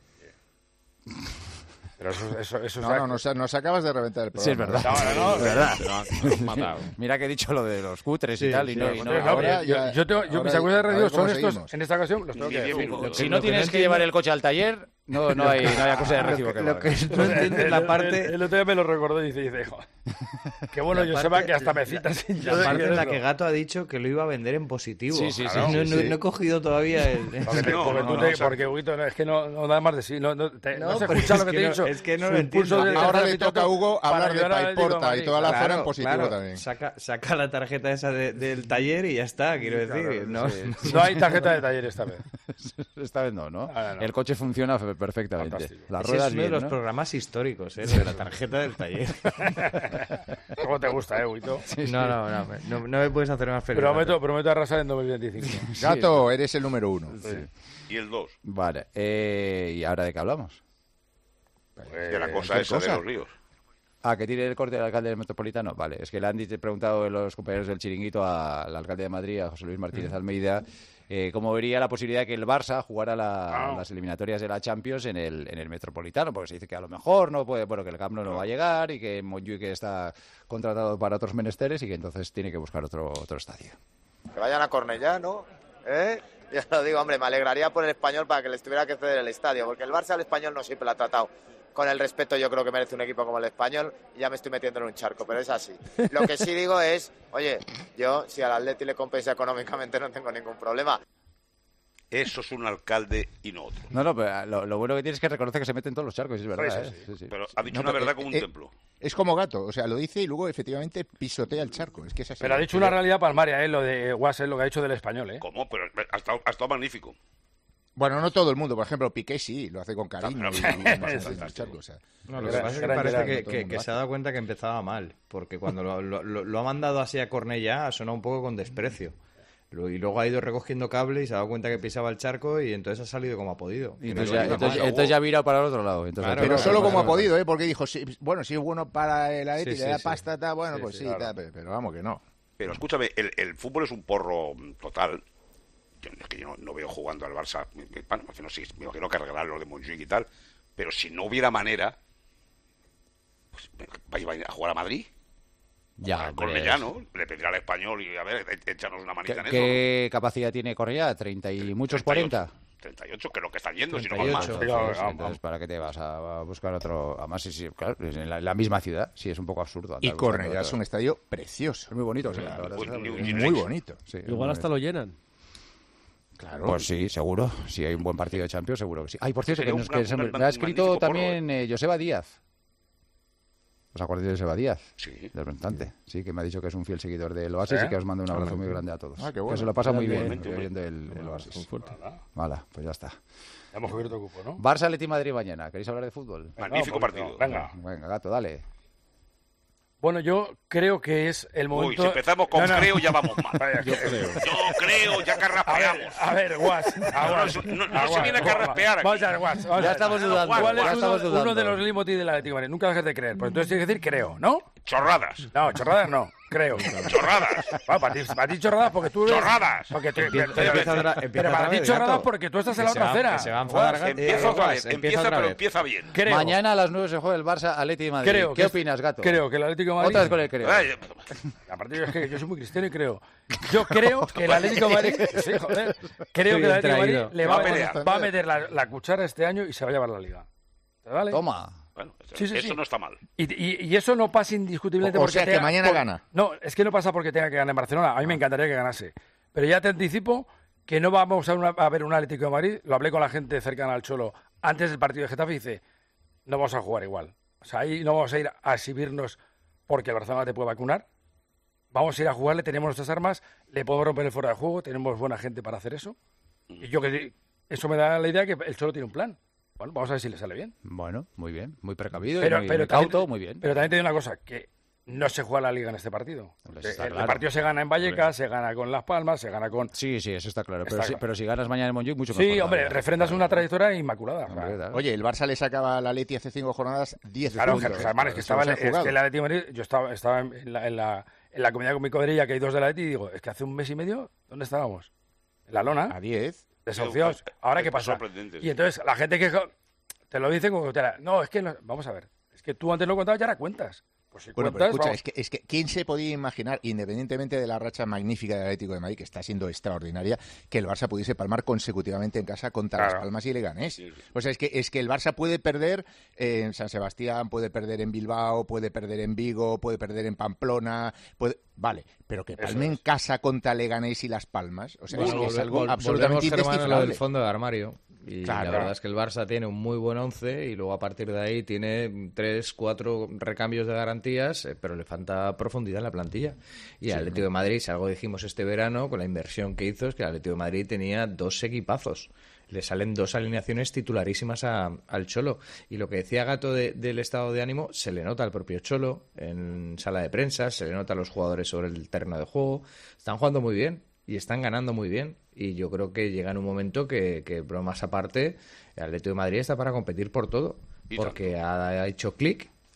Pero eso, eso, eso No, es- no, nos, nos acabas de reventar el Sí, es programa. verdad. No, no, no, es verdad. Lo han matado. Mira que he dicho lo de los cutres y Sí, tal. Y sí, no, sí, y sí, no- No, ahora yo, ya- yo tengo, yo ahora mis ya- acuerdos de a ver radio cómo son estos, seguimos. en esta ocasión los tengo que Ni diez decir. minutos. Si no tienes que llevar el coche al taller, no, no, hay, no hay acusa de recibo que Lo que valga. no entiendes la parte... El, el otro día me lo recordó y dice, dice "Jo, qué bueno, La yo parte- sepa que hasta me citas sin La parte en la quererlo". que Gato ha dicho que lo iba a vender en positivo. Sí, sí, sí, no, sí, no, sí. no he cogido todavía el... Porque, te- No, porque no, tú no, te- o sea- porque, Huguito, no, es que no, no da más de sí. No, no, te, no, No, se pero escucha es lo que, que te he no- dicho. es que no Su lo impulso entiendo. de- Ahora de le Atlético toca a Hugo para hablar de ayudar al Atlético Paiporta y Madrid. toda la zona Claro, en positivo claro. también. Saca, saca la tarjeta esa de- del taller y ya está, quiero decir. no, No hay tarjeta de taller esta vez. Esta vez no, ¿no? Ah, no. El coche funciona fe- perfectamente. Fantástico. Las Ese ruedas es uno bien, de los ¿no? programas históricos, ¿eh? De la tarjeta del taller. ¿Cómo te gusta, eh, Huguito? No, no, no, no, no me puedes hacer más feliz. Prometo, prometo arrasar en dos mil veinticinco. Gato, eres el número uno. Y el dos. Vale. Eh, ¿Y ahora de qué hablamos? De la Eh, cosa ¿qué esa cosa? de los ríos. Ah, que tiene el corte del alcalde del Metropolitano. Vale, es que le han dicho- preguntado los compañeros del Chiringuito a- al alcalde de Madrid, a José Luis Martínez Almeida, eh, cómo vería la posibilidad de que el Barça jugara la- las eliminatorias de la Champions en el, en el Metropolitano, porque se dice que a lo mejor no puede, bueno, que el Camp Nou no va a llegar y que Montjuic está contratado para otros menesteres y que entonces tiene que buscar otro, otro estadio. Que vayan a Cornellá, ¿no? ¿Eh? Ya lo digo, hombre, me alegraría por el Español para que les tuviera que ceder el estadio, porque el Barça al Español no siempre lo ha tratado con el respeto yo creo que merece un equipo como el Español, y ya me estoy metiendo en un charco, pero es así. Lo que sí digo es, oye, yo si al Atleti le compensa económicamente no tengo ningún problema. Eso es un alcalde y no otro. No, no, pero lo, lo bueno que tiene es que reconoce que se mete en todos los charcos, es verdad. Eso ¿eh? sí, Sí, sí. pero ha dicho No, una pero, verdad como un eh, templo. Es como gato, o sea, lo dice y luego efectivamente pisotea el charco. Es que es así. Pero ha dicho una realidad palmaria, ¿eh? Lo de Guas, lo que ha dicho del Español, ¿eh? ¿Cómo? Pero ha estado, ha estado magnífico. Bueno, no todo el mundo. Por ejemplo, Piqué sí, lo hace con cariño. No, y- pero- y no se Sí, mete en el sí. charco, o sea. No, lo que Gran- pasa es que gran parece Gerard, que, no todo el que- mundo que hace. se ha dado cuenta que empezaba mal, porque cuando lo, lo- lo- lo ha mandado así a Cornellá ha sonado un poco con desprecio. Lo- Y luego ha ido recogiendo cable y se ha dado cuenta que pisaba el charco y entonces ha salido como ha podido. Y Que no entonces, es ya, lo entonces, normal. entonces ya ha virado para el otro lado. Entonces, Claro, Pero claro, solo claro, como ha claro. podido, ¿eh? Porque dijo, sí, bueno, si es bueno para el Atleti, Sí, le da sí, pasta, tal, bueno, Sí, pues sí, sí, claro. tal, pero, pero vamos que no. Pero escúchame, el, el fútbol es un porro total. Yo, es que yo no, no veo jugando al Barça. Bueno, al final sí, me imagino que arreglar lo de Montjuic y tal. Pero si no hubiera manera, pues va a ir a jugar a Madrid. ya, Al hombre, Cornellá, ¿no? Le pedirá al Español y a ver, e- échanos una manita ¿Qué, en eso. qué capacidad tiene Correa? ¿treinta y muchos? ¿cuarenta? treinta y ocho, que es lo que están yendo, si no treinta y van ocho. más. Entonces, Vamos, vamos. entonces, ¿para qué te vas a, a buscar otro? Además, sí, sí, claro, es en la, en la misma ciudad. Sí, es un poco absurdo. andar Y buscando Cornellá es otro. un estadio precioso. Es muy bonito. O sí, sea, la verdad pues, es que ni- es ni- Muy bonito. sí, es Igual muy hasta lo llenan. Claro. Pues sí, seguro. Si hay un buen partido de Champions, seguro que sí. Ay, por cierto, que, Sería nos, un gran- que se un me, gran- me ha un escrito magnífico también eh, Joseba Díaz. ¿Os acordáis de Joseba Díaz? Sí. Del representante. Sí, que me ha dicho que es un fiel seguidor del Oasis ¿Eh? y que os mando un abrazo muy grande a todos. Ah, qué bueno. Que se lo pasa muy bien Igualmente, hombre. viendo el, el Oasis. Fuerte. Vale, pues ya está. Ya hemos cubierto el cupo, ¿no? Barça Atleti Madrid mañana. ¿Queréis hablar de fútbol? Magnífico Venga, partido. Venga. Venga, gato, dale. Bueno, yo creo que es el Uy, momento... si empezamos con No, no. creo, ya vamos mal. Vaya, yo, creo. yo creo, ya A ver, carraspeamos. a ver, Guas. No, Aguas, no, no, no Aguas, se viene a Guas. carraspear aquí. Vamos a ver, Guas. vamos a Ya ver. estamos dudando. ¿Cuál ya es uno, estamos dudando. uno de los leitmotiv del Atlético de Madrid? Nunca dejes de creer. Pues entonces tienes que decir creo, ¿no? Chorradas. No, chorradas no. Creo. Chorradas. Bueno, para ti, para ti chorradas porque tú eres... Chorradas. Porque tú, Empieza- pero, empieza otra- pero empieza para otra ti vez, chorradas gato. porque tú estás en Que la se otra va- acera. que se va a enfadar, Guas, gato. Empieza otra Guas, vez. empieza Empieza, otra pero vez. empieza bien. Creo, Mañana a las nueve se juega el Barça Atleti de Madrid. creo ¿Qué que es- opinas, gato? Creo que el Atlético de Madrid... Otra vez con el creo. Ay, Aparte yo es que yo soy muy cristiano y creo. Yo creo que el Atlético de Madrid, sí, joder, creo Qué que el bien Atlético de Madrid traído. le va, Va a a meter, pelear. va a meter la, la cuchara este año y se va a llevar la liga. ¿Te vale? Toma. Bueno, eso, Sí, sí, eso sí. no está mal. Y, y- y eso no pasa indiscutiblemente O- o porque sea, que tenga- mañana por- gana. No, es que no pasa porque tenga que ganar en Barcelona. A mí me encantaría que ganase. Pero ya te anticipo que no vamos a, una- a ver un Atlético de Madrid. Lo hablé con la gente cercana al Cholo antes del partido de Getafe y dice, no vamos a jugar igual. O sea, ahí no vamos a ir a exhibirnos porque el Barcelona te puede vacunar. Vamos a ir a jugarle, tenemos nuestras armas, le podemos romper el fuera de juego, tenemos buena gente para hacer eso. Y yo que eso me da la idea que el Cholo tiene un plan. Bueno, vamos a ver si le sale bien. Bueno, muy bien. Muy precavido y Pero, muy, pero muy también- cauto, muy bien. Pero también te digo una cosa, que no se juega la liga en este partido. Hombre, El, está el claro. partido se gana en Vallecas, se gana con Las Palmas, se gana con... Sí, sí, eso está claro. Pero, Está si, claro. pero si ganas mañana en Montjuic, mucho mejor. Sí, hombre, todavía. refrendas una trayectoria inmaculada. o sea, Hombre, claro. Oye, el Barça le sacaba a la Leti hace cinco jornadas diez claro, puntos. Germán, es que Eso estaba se en, ha es jugado. que el Atlético de Madrid, yo estaba, estaba en, la, en, la, en la comunidad con mi cuadrilla, que hay dos del Atlético, y digo, es que hace un mes y medio, ¿dónde estábamos? En la lona, A diez. desahuciados. Ahora, Es ¿qué pasa? sorprendente, sí. Y entonces, la gente que te lo dice como que te la- no, es que, no- vamos a ver, es que tú antes lo contabas y ahora cuentas. Pues si Bueno, pero cuentas, escucha, vamos- es que, es que ¿quién se podía imaginar, independientemente de la racha magnífica del Atlético de Madrid, que está siendo extraordinaria, que el Barça pudiese palmar consecutivamente en casa contra Claro. Las Palmas y Leganés? Sí, sí. O sea, es que, es que el Barça puede perder en San Sebastián, puede perder en Bilbao, puede perder en Vigo, puede perder en Pamplona, puede... Vale, pero que Eso palme en es. casa contra Leganés y Las Palmas, o sea, es, Bueno, que es volve- algo vol- absolutamente volvemos, Germán, a lo indescifrable. del fondo de armario. Y Claro. la verdad es que el Barça tiene un muy buen once y luego a partir de ahí tiene tres, cuatro recambios de garantías, eh, pero le falta profundidad en la plantilla. Y el Atlético de Madrid, si algo dijimos este verano con la inversión que hizo, es que el Atlético de Madrid tenía dos equipazos. Le salen dos alineaciones titularísimas a- al Cholo. Y lo que decía Gato de- del estado de ánimo, se le nota al propio Cholo en sala de prensa, se le nota a los jugadores sobre el terreno de juego. Están jugando muy bien y están ganando muy bien. Y yo creo que llega en un momento que, que bromas aparte, el Atlético de Madrid está para competir por todo. Y Porque ha, ha hecho clic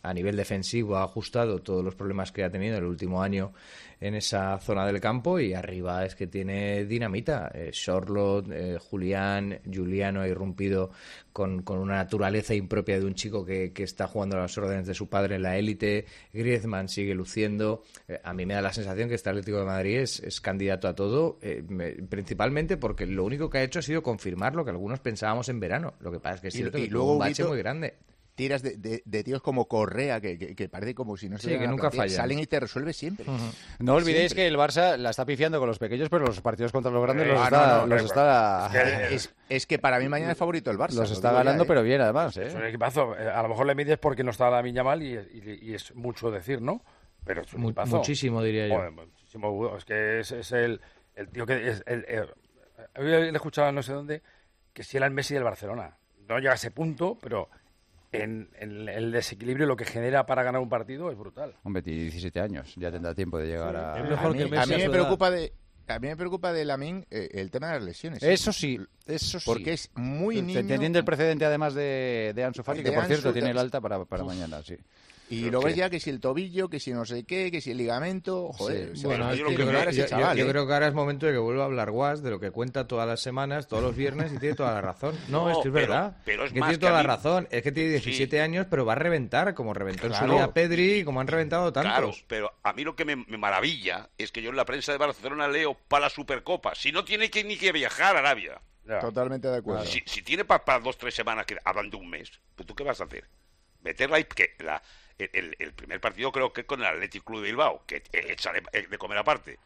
a nivel defensivo ha ajustado todos los problemas que ha tenido el último año en esa zona del campo, y arriba es que tiene dinamita. Eh, Sorloth, eh, Julián, Juliano ha irrumpido con, con una naturaleza impropia de un chico que, que está jugando a las órdenes de su padre en la élite. Griezmann sigue luciendo. Eh, a mí me da la sensación que este Atlético de Madrid es, es candidato a todo, eh, me, principalmente porque lo único que ha hecho ha sido confirmar lo que algunos pensábamos en verano. Lo que pasa es que es Y- cierto y que luego, tuvo un bache Huguito, muy grande. Tiras de, de- de tíos como Correa, que, que, que parece como si no se Sí, dieran que la nunca plantilla, fallan. salen y te resuelve siempre. No olvidéis Siempre. que el Barça la está pifiando con los pequeños, pero los partidos contra los grandes los Ah, está, no, no, los pero- está, Es que, es- es que para mí mañana es favorito el Barça. los lo está digo ya, ganando, ¿eh? pero bien además. Es un ¿eh? equipazo. Eh, A lo mejor le mides porque no está la Lamine Yamal y, y, y es mucho decir, ¿no? Pero es un Mu- equipazo. muchísimo, diría yo. Joder, muchísimo. Es que es, es el, el tío que... Es el, el- hoy le he escuchado no sé dónde que si era el Messi del Barcelona. No llega a ese punto, pero en, en el desequilibrio, lo que genera para ganar un partido es brutal. Hombre, tiene diecisiete años, ya tendrá tiempo de llegar a... Es mejor a mí, que Messi a mí a me su preocupa de a mí me preocupa de Lamine eh, el tema de las lesiones. Eso sí, eso sí. Porque es muy niño. Teniendo el precedente además de, de Ansu Fati, De que por Ansu, cierto tiene el es- alta para, para mañana, sí. Y Pero lo ves que- ya que si el tobillo, que si no sé qué, que si el ligamento, joder. Sí. se Bueno, va a es que yo, descuidar creo, ese yo- chaval, yo ¿eh? creo que ahora es momento de que vuelva a hablar Guas de lo que cuenta todas las semanas, todos los viernes, y tiene toda la razón. No, No, es que es pero- verdad. pero es que más tiene que toda a la mí- razón. Es que tiene diecisiete Sí. años, pero va a reventar, como reventó en su Claro. día Pedri, y como han reventado tantos. Claro, pero a mí lo que me, me maravilla es que yo en la prensa de Barcelona leo para la Supercopa. Si no tiene que ni que viajar a Arabia. Totalmente de acuerdo. Si, si tiene para dos, tres semanas, que hablan de un mes, pues ¿tú qué vas a hacer? Meterla y que la, el, el- el primer partido creo que es con el Athletic Club de Bilbao, que echa de, de comer aparte.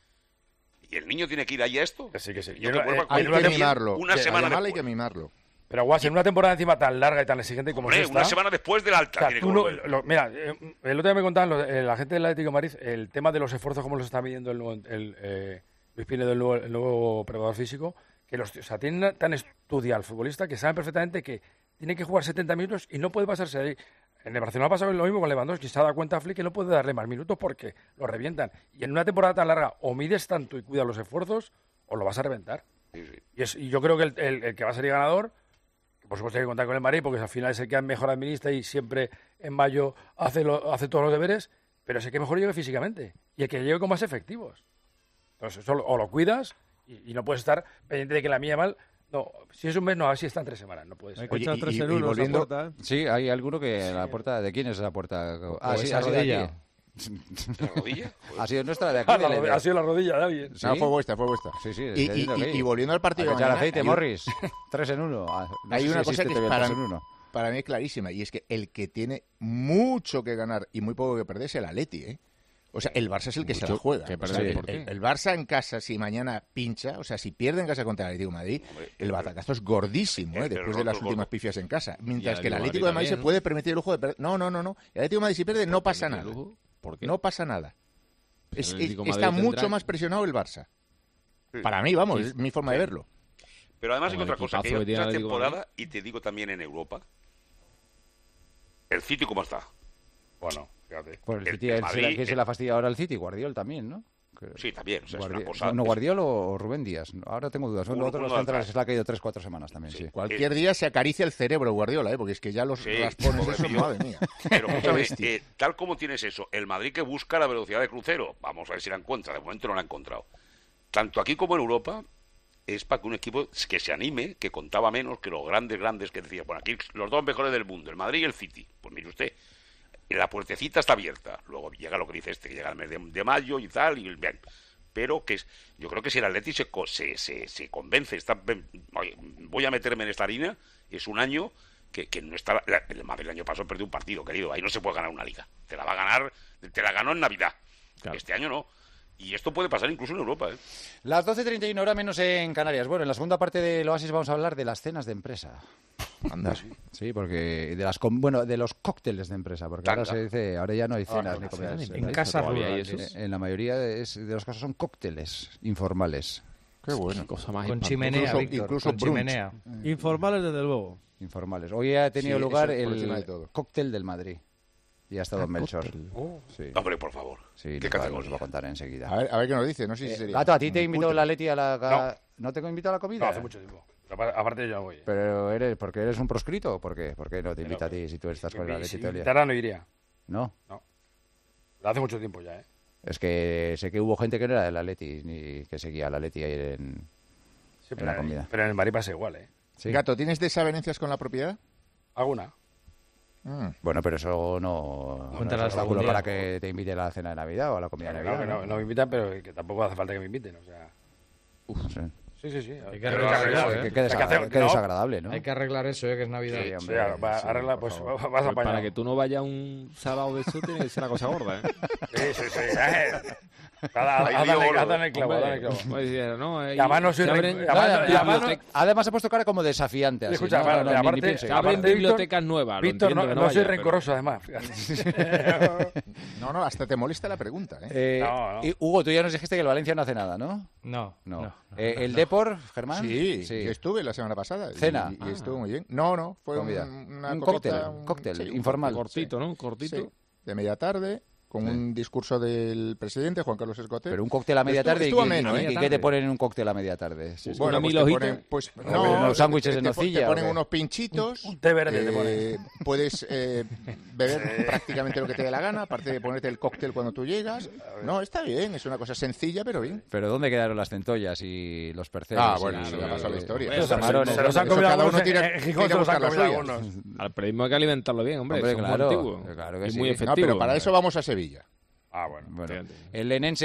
¿Y el niño tiene que ir ahí a esto? Que sí, que sí. Yo Yo que no- vuelva eh, con Hay el que Madrid mimarlo. Una Que a semana Yamal hay después. que mimarlo. Pero Guas, en una temporada encima tan larga y tan exigente como Hombre, es esta... una semana después de la alta. O sea, tiene que tú no- volver. lo- mira, eh, el otro día me contaban los- eh, la gente del Atlético de Madrid el tema de los esfuerzos, cómo los está midiendo el, nuevo, el eh, Luis Pinedo, el nuevo, el nuevo preparador físico, que los, o sea, tienen tan estudiado al futbolista que saben perfectamente que tiene que jugar setenta minutos y no puede pasarse de ahí. En el Barcelona ha pasado lo mismo con Lewandowski, se ha dado cuenta a Flick que no puede darle más minutos porque lo revientan. Y en una temporada tan larga, o mides tanto y cuidas los esfuerzos, o lo vas a reventar. Sí, sí. Y, es- y yo creo que el, el- el que va a salir ganador, que por supuesto hay que contar con el Madrid, porque al final es el que mejor administra y siempre en mayo hace, lo- hace todos los deberes, pero es el que mejor llegue físicamente y el que llegue con más efectivos. Entonces, eso lo- o lo cuidas y, y no puedes estar pendiente de que la mía mal. No, si es un mes, no, así está en tres semanas, no puedes. Hay que Oye, echar y- tres y- en y uno esa volviendo- puerta, ¿eh? Sí, hay alguno que la puerta... ¿De quién es la puerta? Ah, sí, esa ha sido de rodilla. aquí. ¿La rodilla? Ha sido nuestra de aquí. Ah, la de- rode- ha sido la rodilla de alguien. ¿Sí? No, fue vuestra, fue vuestra. Sí, sí. Y, estoy y- diciendo y- que- y volviendo al partido Hay de que echar mañana, aceite, hay un- Morris. Tres en uno. Ah, no hay sé una si cosa existe que es todavía el para, tres en uno. para mí es clarísima, y es que el que tiene mucho que ganar y muy poco que perder es el Atleti, ¿eh? O sea, el Barça es el que se la juega. que O perder, sea, el, ¿por qué? el- el Barça en casa, si mañana pincha, o sea, si pierde en casa contra el Atlético de Madrid, el batacazo es gordísimo, ¿eh? el Después de roto, las el últimas gordo. pifias en casa. Mientras el que el Madrid Atlético de Madrid se también. puede permitir el lujo de perder. No, no, no, no. El Atlético de Madrid si pierde no pasa nada. ¿Por qué? No pasa nada. Pero Es- el Atlético de está Madrid mucho tendrá- más presionado el Barça. Sí. Para mí, vamos, Sí. es mi forma de verlo. Pero además hay Con el otra cosa, que equipazo hay que tiene otra el Atlético de temporada, y te digo también en Europa, el City cómo está. Bueno, fíjate. Pues el El- City, el el- Madrid, ¿quién se el- la fastidia ahora el City? Guardiol también, ¿no? Que- Sí, también, o sea, es Guardi- una cosa... No, es- Guardiol o Rubén Díaz. Ahora tengo dudas. Son Uno- otros los uno centrales atrás. que se le ha caído tres, cuatro semanas también, sí. Sí. Cualquier día se acaricia el cerebro Guardiola, ¿eh? Porque es que ya los Sí, raspones pobre esos, tío. madre mía. Pero escúchame, bestia. eh, tal como tienes eso, el Madrid que busca la velocidad de crucero, vamos a ver si la encuentra, de momento no la ha encontrado. Tanto aquí como en Europa, es para que un equipo que se anime, que contaba menos que los grandes, grandes que decía, bueno, aquí los dos mejores del mundo, el Madrid y el City. Pues mire usted, la puertecita está abierta. Luego llega lo que dice este, que llega el mes de, de mayo y tal, y bien. Pero que es, yo creo que si el Atleti se, co- se, se, se convence, está, ven, oye, voy a meterme en esta harina, es un año que, que no está... la- el Madrid el año pasado perdió un partido, querido, ahí no se puede ganar una liga. Te la va a ganar, te la ganó en Navidad. Claro. Este año no. Y esto puede pasar incluso en Europa, ¿eh? Las doce treinta y uno, hora menos en Canarias. Bueno, en la segunda parte del Oasis vamos a hablar de las cenas de empresa. Anda. Sí, porque de las com- bueno, de los cócteles de empresa, porque ahora Tanga. se dice, ahora ya no hay cenas no, ni no, comidas. en ¿no? casa Todavía rural, hay ¿sí? esos. En la mayoría de, es- de los casos son cócteles informales, Qué bueno. Cosa más Con espantosa. chimenea, Incluso- Víctor, incluso con brunch. chimenea. Informales, desde luego. informales. Hoy ha tenido Sí, lugar eso por encima de el todo. cóctel del Madrid. Y ha estado en Melchor. Sí, Hombre, por favor. sí, ¿Qué nos va- categoría? nos va a contar enseguida. A ver, a ver qué nos dice, no sé si Eh, sería. Gato, ¿a ti te un invitó puto. la Leti a la... No. ¿No te invitó a la comida? No, hace mucho tiempo. Pero apar- aparte yo no voy. ¿eh? Pero eres, porque eres un proscrito, ¿por qué? ¿Por qué no te invita Pero, a ti si tú estás con la Si Leti me todo el día? invitara, no iría. ¿No? No. Hace mucho tiempo ya, ¿eh? Es que sé que hubo gente que no era del Atleti, ni que seguía al Atleti ahí en, Sí, en pero, la en, comida. pero en el Madrid pasa igual, ¿eh? Sí. Gato, ¿tienes desavenencias con la propiedad? ¿Alguna? Mm. Bueno, pero eso no, no Cuéntala es hasta obstáculo algún día. para que te invite a la cena de Navidad o a la comida de No, Navidad. que no, no me invitan, pero que tampoco hace falta que me inviten, o sea... Sí. Sí, sí, sí. Hay que Pero arreglar hay eso, que- ¿eh? Qué, qué hay que desagra- hacer- qué no, desagradable, ¿no? Hay que arreglar eso, ¿eh? Que es Navidad. Sí, Sí, hombre, va, va, sí, arregla, por pues favor. vas Pues apañado. para que tú no vayas a un salado de eso, tiene que ser la cosa gorda, ¿eh? Sí, sí, sí. eh. Haz Ahí haz dio darle oro, haz darle el clavo, haz darle el clavo. Pues, eh, no, eh, Y además no soy se re- abren- además no- Claro, y además no- bibliote- Además ha puesto cara como desafiante. Así, Escucha, no, aparte- no, no, ni- ni aparte- piense. se abren Aparte, Víctor- bibliotecas nuevas. lo Víctor, entiendo no, que no vaya, soy pero- rencoroso, además. fíjate. No, no, hasta te molesta la pregunta, ¿eh? Eh, No, no. y, Hugo, tú ya nos dijiste que el Valencia no hace nada, ¿no? No, No. no. Eh, ¿El Depor, Germán? Sí, yo estuve la semana pasada. y- ¿Cena? Y, estuvo muy bien. No, no, fue un, Comida. una Un copita, cóctel, un- cóctel, sí, un informal. cóctel, Cortito, ¿no? Cortito. sí, de media tarde, con un discurso del presidente, Juan Carlos Escotet. Pero un cóctel a media Estuvo- tarde. estuvo ¿y qué- ameno, y ¿eh? qué te ponen en un cóctel a media tarde? Sí, sí. Bueno, ¿Una pues te milhojita? ponen, pues, O no, unos sándwiches te, de te- nocilla, te ponen ¿o qué? unos pinchitos. Un té verde te eh, ponen. puedes eh, beber prácticamente lo que te dé la gana, aparte de ponerte el cóctel cuando tú llegas. No, está bien, es una cosa sencilla, pero bien. Pero ¿dónde quedaron las centollas y los percebes? Ah, bueno, y eso ya pasó la historia. los Eso- camarones? Se los han Eso comido cada algunos uno tira- en- en Gijón, tira se los han a buscar comido las algunos. Al periodismo hay que alimentarlo bien, hombre. Hombre, eso es muy claro, antiguo. claro que y sí. muy No, efectivo. No, pero para eso vamos a Sevilla. Ah, bueno. Bueno, Fíjate. ¿el lenense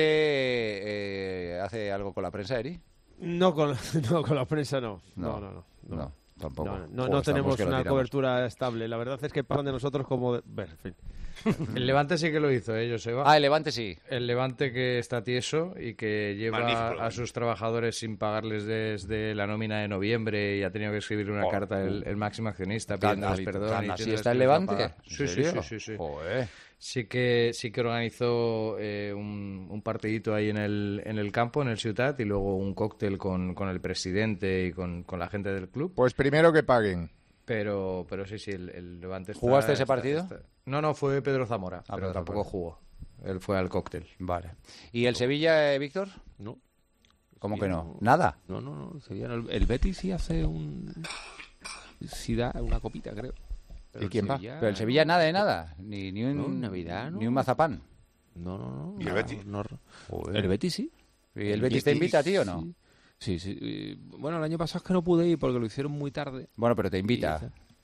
eh, hace algo con la prensa, Eri? No con, no, con la prensa no. No, No, no, no. no. No, tampoco. No, no, no, Joder, no estamos tenemos que lo una tiramos. cobertura estable. La verdad es que pagan de nosotros como... De... Bueno, en fin. El Levante sí que lo hizo, ¿eh, Joseba? Ah, el Levante sí. El Levante que está tieso y que lleva Magnífico, a sus trabajadores sin pagarles desde la nómina de noviembre y ha tenido que escribir una Oh, carta el, el máximo accionista Tan- pidiéndoles tan- perdón. tan y así diciéndoles está el que les va a Levante. pagar. ¿En Sí, sí, serio? sí, sí, sí. Joder. Sí que, sí que organizó eh, un, un partidito ahí en el, en el campo, en el Ciutat, y luego un cóctel con, con el presidente y con, con la gente del club. Pues primero que paguen. Pero, pero sí, sí, el, el Levante está... ¿Jugaste ese está- partido? está- No, no, fue Pedro Zamora, Ah, pero Pedro tampoco Zamora. jugó. Él fue al cóctel. Vale. ¿Y el Sevilla, eh, Víctor? No. ¿Cómo Sí, que no? ¿Nada? No, no, no. Sevilla no. El, el Betis sí hace un... Sí da una copita, creo. Pero ¿Y quién el va? Sevilla- Pero el Sevilla nada de nada. Ni, ni un, No, Navidad, no. Ni un mazapán. No, no, no. ¿Y el no, Betis? no. Joder. El Betis sí. ¿Y el Betis te invita a ti o no? Sí, sí. sí. Bueno, el año pasado es que no pude ir porque lo hicieron muy tarde. Bueno, pero te invita.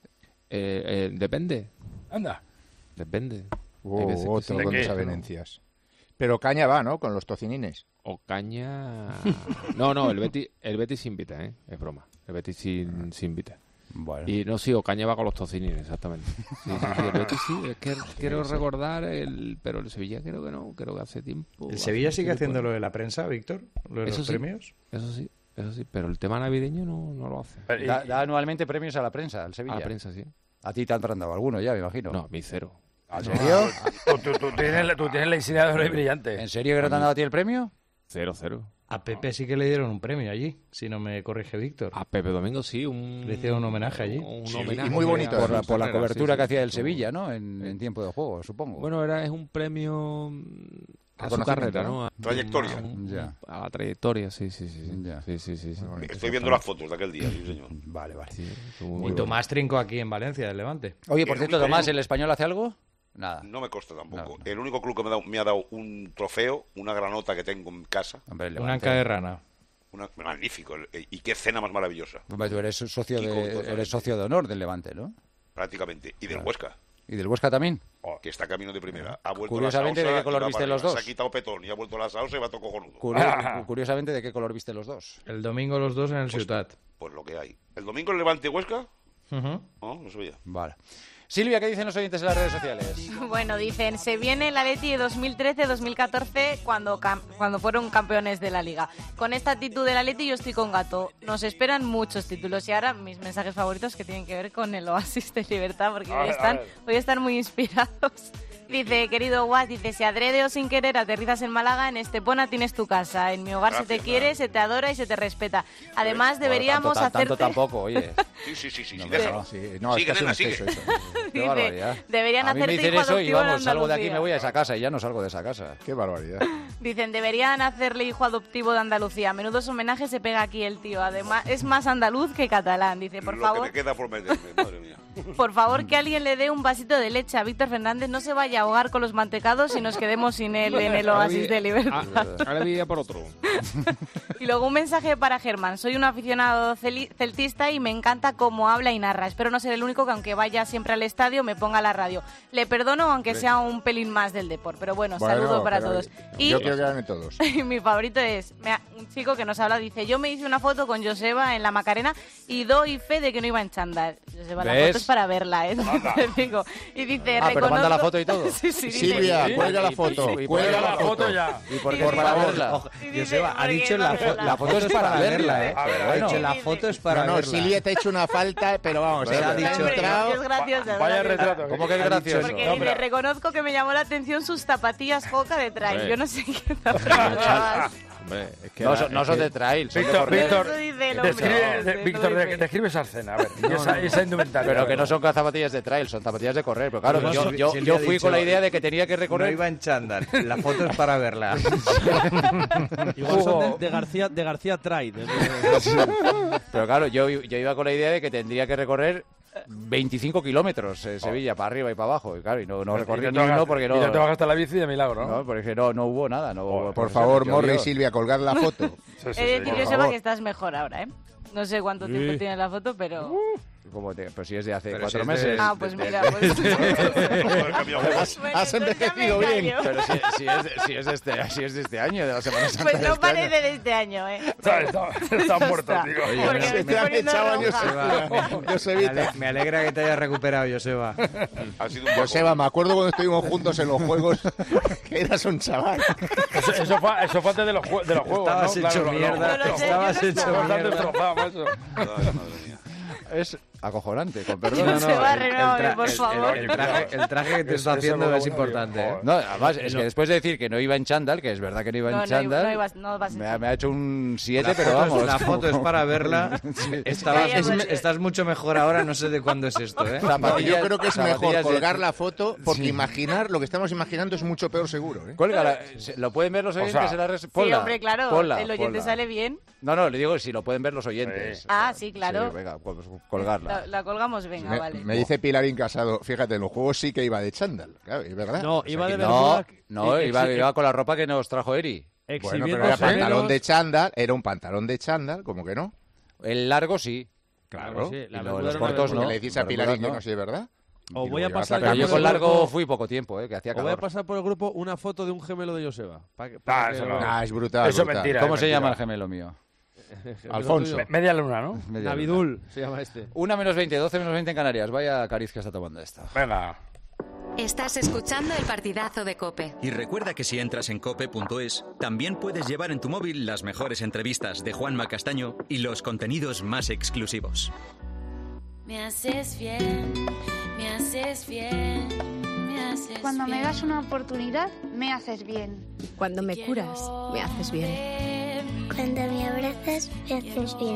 Eh, eh, depende. Anda. Depende. Oh, Hay veces que otro sí. con qué? desavenencias. Pero caña va, ¿no? Con los tocinines. O caña... No, no, el Betis, el Betis sí invita, ¿eh? Es broma. El Betis sí, sí invita. Bueno. Y no, sí, Ocaña va con los tocinines, exactamente. Sí, sí, sí, el Betis sí, es que quiero recordar, el, pero el Sevilla creo que no, creo que hace tiempo... ¿El hace Sevilla mucho sigue tiempo, haciendo ¿no? lo de la prensa, Víctor? ¿Lo de Eso los sí. premios? Eso sí, eso sí, pero el tema navideño no, no lo hace. Pero, y- Da, da anualmente premios a la prensa, al Sevilla. A la prensa, sí. A ti te han dado alguno ya, me imagino. No, a mí cero. ¿En serio? tú, tú- tú tienes, la- tú tienes la insignia de oro y brillante. ¿En serio que no te han dado a ti el premio? Cero, cero. A Pepe sí que le dieron un premio allí, si no me corrige Víctor. A Pepe Domingo sí, un... Le hicieron un homenaje allí. Un Sí, homenaje. y muy bonito, Por la, además, por la carrera, cobertura sí, que sí. hacía el Sevilla, ¿no? En, en tiempo de juego, supongo. Bueno, era, es un premio mm, a su Reconocimiento, carrera, ¿no? ¿no? A, Trayectoria. a un- Ya. a la trayectoria, sí, sí, sí. sí. Ya. Sí, sí, sí, sí. Estoy viendo las fotos de aquel día, sí, señor. Vale, vale. Sí, estuvo muy Y bueno. Tomás Trinco aquí en Valencia, del Levante. Oye, por El cierto, único Tomás, club- ¿el español hace algo? Nada. No me consta tampoco. No. El único club que me ha, dado, me ha dado un trofeo, una granota que tengo en casa, Hombre, el Un Levante. anca de rana. una, magnífico. el- Y qué cena más maravillosa, Hombre, tú eres socio, Kiko, de, totalmente. eres socio de honor del Levante, ¿no? prácticamente. Y del Claro. Huesca, ¿Y del Huesca también? que está camino de primera. Ha vuelto Curiosamente, la sausa ¿de qué color y va visten para los arriba. dos? Se ha quitado petón y ha vuelto la sausa y va todo cojonudo. Curio- Curiosamente, ¿de qué color viste los dos? El domingo los dos en el Pues- Ciutat. Pues lo que hay. ¿El domingo el Levante Huesca? Ujú. No, no sabía. Vale. Silvia, ¿qué dicen los oyentes en las redes sociales? Bueno, dicen, se viene el Atleti de dos mil trece dos mil catorce cuando, cam- cuando fueron campeones de la Liga. Con esta actitud del Atleti yo estoy con Gato. Nos esperan muchos títulos y ahora mis mensajes favoritos que tienen que ver con el Oasis de Libertad porque A hoy ver, a están, ver. hoy están muy inspirados. Dice, querido Guas, dice, si adrede o sin querer aterrizas en Málaga, en Estepona tienes tu casa. En mi hogar se Gracias, te quiere, gracias. se te adora y se te respeta. Además, Bueno, deberíamos tanto, hacerte... Tanto tampoco, oye. Sí, sí, sí, sí. No, sí, me- déjalo. No, sí, no, Sigue, es casi un nena, sigue. exceso eso. Qué Dice, barbaridad. deberían A mí me hacerte dicen hijo eso y adoptivo en vamos, salgo de aquí y Andalucía. me voy a esa casa y ya no salgo de esa casa. Qué barbaridad. Dicen, deberían hacerle hijo adoptivo de Andalucía. Menudos homenajes se pega aquí el tío. Además, es más andaluz que catalán. Dice, por lo favor. que me queda por meterme, madre mía. Por favor, que alguien le dé un vasito de leche a Víctor Fernández, no se vaya a ahogar con los mantecados y nos quedemos sin él en el oasis de libertad. Ahora voy a por otro. Y luego un mensaje para Germán. Soy un aficionado celi- celtista y me encanta cómo habla y narra. Espero no ser el único que aunque vaya siempre al estadio me ponga la radio. Le perdono aunque sea un pelín más del deporte. Pero bueno, Bueno, saludo para pero todos. Y yo quiero que ganen todos. mi favorito es me ha- un chico que nos habla, dice, yo me hice una foto con Joseba en la Macarena y doy fe de que no iba en chándal. Joseba, la ¿Ves? foto es para verla, ¿eh? Te digo. Y dice, Ah, pero manda la reconozco- foto y todo. sí, sí, dice- Silvia, Sí. cuelga la foto. Y- y- Cuelga y- la foto ya. ¿Y por Sí, qué sí, para sí. verla? Ojo, Y dice, Joseba, ha porque dicho no la, me fo- la- la foto es para verla, ¿eh? A ver, a ver. Ha dicho, Sí, la sí, foto sí. es para No, no, verla. Silvia te ha hecho una falta, pero vamos, Pues eh, ha te dicho- Hombre, entrado- es graciosa. es Vaya graciosa. retrato. ¿Cómo que es gracioso? Porque No, dice, pero- reconozco que me llamó la atención sus zapatillas Joca de trail. Sí. Yo no sé qué zapatillas. Hombre, es que No, la- son, no es son que- de trail, son de Víctor, correr. Víctor, Eso dice el hombre. describe, No, de- no Víctor, dice. de- describe esa escena, a ver, y esa, esa indumentaria. Pero que no son zapatillas de trail, son zapatillas de correr. Pero claro, Igual yo, Silvia- yo, Silvia yo ha fui dicho, con la idea de que tenía que No recorrer. iba en chándal. La foto es para verla. Igual son de, de García, de García Trade. Pero claro, yo, yo iba con la idea de que tendría que recorrer veinticinco kilómetros en Sevilla, para arriba y para abajo. Y claro, y no, no recorrí Y ni no te uno bajas- porque Y no te no. bajaste la bici de milagro, ¿no? No, porque no, no hubo nada. No hubo, Por eso favor, llovió. Morri y Silvia, colgar la foto. Sí, sí, He de sí, decir, por Joseba, favor. que estás mejor ahora, ¿eh? No sé cuánto tiempo Sí. tiene la foto, pero... Como te- pero si es de hace Pero cuatro si es de- meses. Ah, pues mira, pues... Has, Bueno, has entonces ya me envejecido bien. engaño. Pero si, si es, de- si, es de este, si es de este año, de la Semana Santa. Pues de no este año. parece de este año, ¿eh? Está, está, está muerto, Está. tío. Porque me Se estoy te han poniendo echado años roja. encima. Me, Josebita. ale- me alegra que te hayas recuperado, Joseba. Ha sido un poco- Joseba, me acuerdo cuando estuvimos juntos en los juegos que eras un chaval. Eso, eso, fue, eso fue antes de los, jue- de los juegos, Estabas ¿no? hecho Claro, mierda. No lo sé, Estabas yo no hecho estaba. Bastante mierda. destrozado, macho. Ay, madre mía. Es acojonante, con No, perdón. se va, el- el renueve, tra- por el- favor. El, el traje, el traje que te Eso- está eso haciendo me es lo importante, ¿eh? joder. No, además, es que después de decir que no iba en chándal, que es verdad que no iba No, en no iba- chándal, no ibas- no vas en me, ha, chándal. me ha hecho un siete, La pero foto es- vamos. la foto es para verla. Estabas- Ya, ya, es- pues, estás mucho mejor ahora, no sé de cuándo es esto, ¿eh? No, Zapatillas- yo creo que es mejor zapatillas de- colgar la foto porque Sí. imaginar lo que estamos imaginando es mucho peor seguro. ¿eh? Cuélgala, se- lo pueden ver los oyentes sea, en la red. Sí, Ponla, hombre, claro, ponla, el oyente ponla. sale bien. No, no, le digo si lo pueden ver los oyentes. Sí. Ah, sí, claro. Sí, venga, pues, colgarla. La, la colgamos, venga, Me, vale. me dice Pilarín Casado, fíjate, en los juegos sí que iba de chándal, claro, es verdad. No, O sea iba que de no- No, Bermuda, no, eh, iba, exhi- iba con la ropa que nos trajo Eri. Bueno, pero exhibiendo era gemelos. pantalón de chándal, era un pantalón de chándal, como que no. El largo sí. Claro. sí, Y la lo- Bermuda los era una cortos Porque no. le dices a Bermudas Pilarín que no. no sé, ¿es verdad? Os Y voy lo a llevas pasar a Pero por yo el con camisa. largo fui poco tiempo, eh, que hacía Os voy a calor. pasar por el grupo una foto de un gemelo de Joseba. Pa que- Ah, para que eso lo- no. Ah, es brutal. Eso es brutal. mentira. ¿Cómo es se mentira. llama el gemelo mío? gemelo Alfonso. tuyo. Media luna, ¿no? Media Navidul se llama este. Una menos veinte, doce menos veinte en Canarias. Vaya cariz que está tomando esta. Venga. Estás escuchando el partidazo de COPE. Y recuerda que si entras en cope punto es, también puedes llevar en tu móvil las mejores entrevistas de Juanma Castaño y los contenidos más exclusivos. Me haces bien, me haces bien, me haces Cuando me bien. das una oportunidad, me haces bien. Cuando me curas, me haces bien. Cuando me abrazas, me haces bien.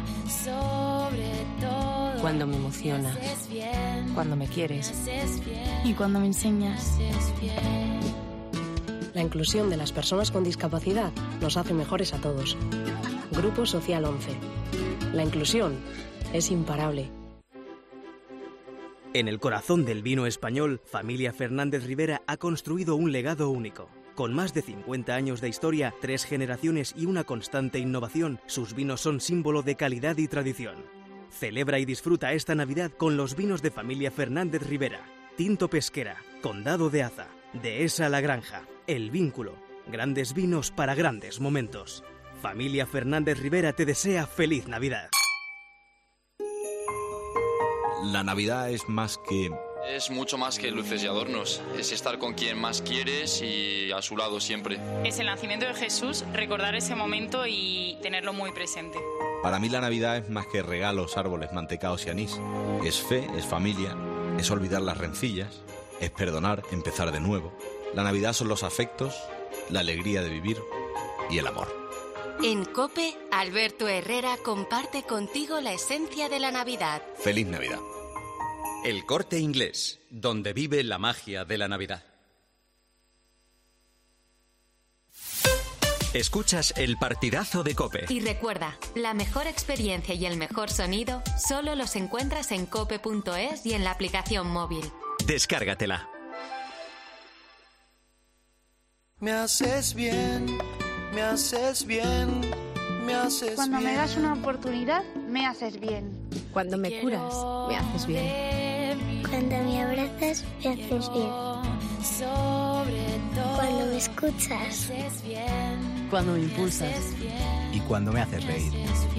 Sobre todo, Cuando me emocionas. me haces bien, Cuando me quieres. me haces bien, Y cuando me enseñas. me haces bien. La inclusión de las personas con discapacidad nos hace mejores a todos. Grupo Social once. La inclusión es imparable. En el corazón del vino español, Familia Fernández Rivera ha construido un legado único. Con más de cincuenta años de historia, tres generaciones y una constante innovación, sus vinos son símbolo de calidad y tradición. Celebra y disfruta esta Navidad con los vinos de Familia Fernández Rivera. Tinto Pesquera, Condado de Aza, Dehesa La Granja, El Vínculo. Grandes vinos para grandes momentos. Familia Fernández Rivera te desea feliz Navidad. La Navidad es más que... Es mucho más que luces y adornos. Es estar con quien más quieres y a su lado siempre. Es el nacimiento de Jesús, recordar ese momento y tenerlo muy presente. Para mí la Navidad es más que regalos, árboles, mantecaos y anís. Es fe, es familia, es olvidar las rencillas, es perdonar, empezar de nuevo. La Navidad son los afectos, la alegría de vivir y el amor. En COPE, Alberto Herrera comparte contigo la esencia de la Navidad. ¡Feliz Navidad! El Corte Inglés, donde vive la magia de la Navidad. Escuchas el partidazo de COPE. Y recuerda, la mejor experiencia y el mejor sonido solo los encuentras en cope punto es y en la aplicación móvil. Descárgatela. Me haces bien, me haces bien, me haces Cuando bien. me das una oportunidad, me haces bien. Cuando me curas, me haces bien. Cuando me abrazas, me haces bien. Cuando me escuchas. Cuando me impulsas. Y cuando me haces reír.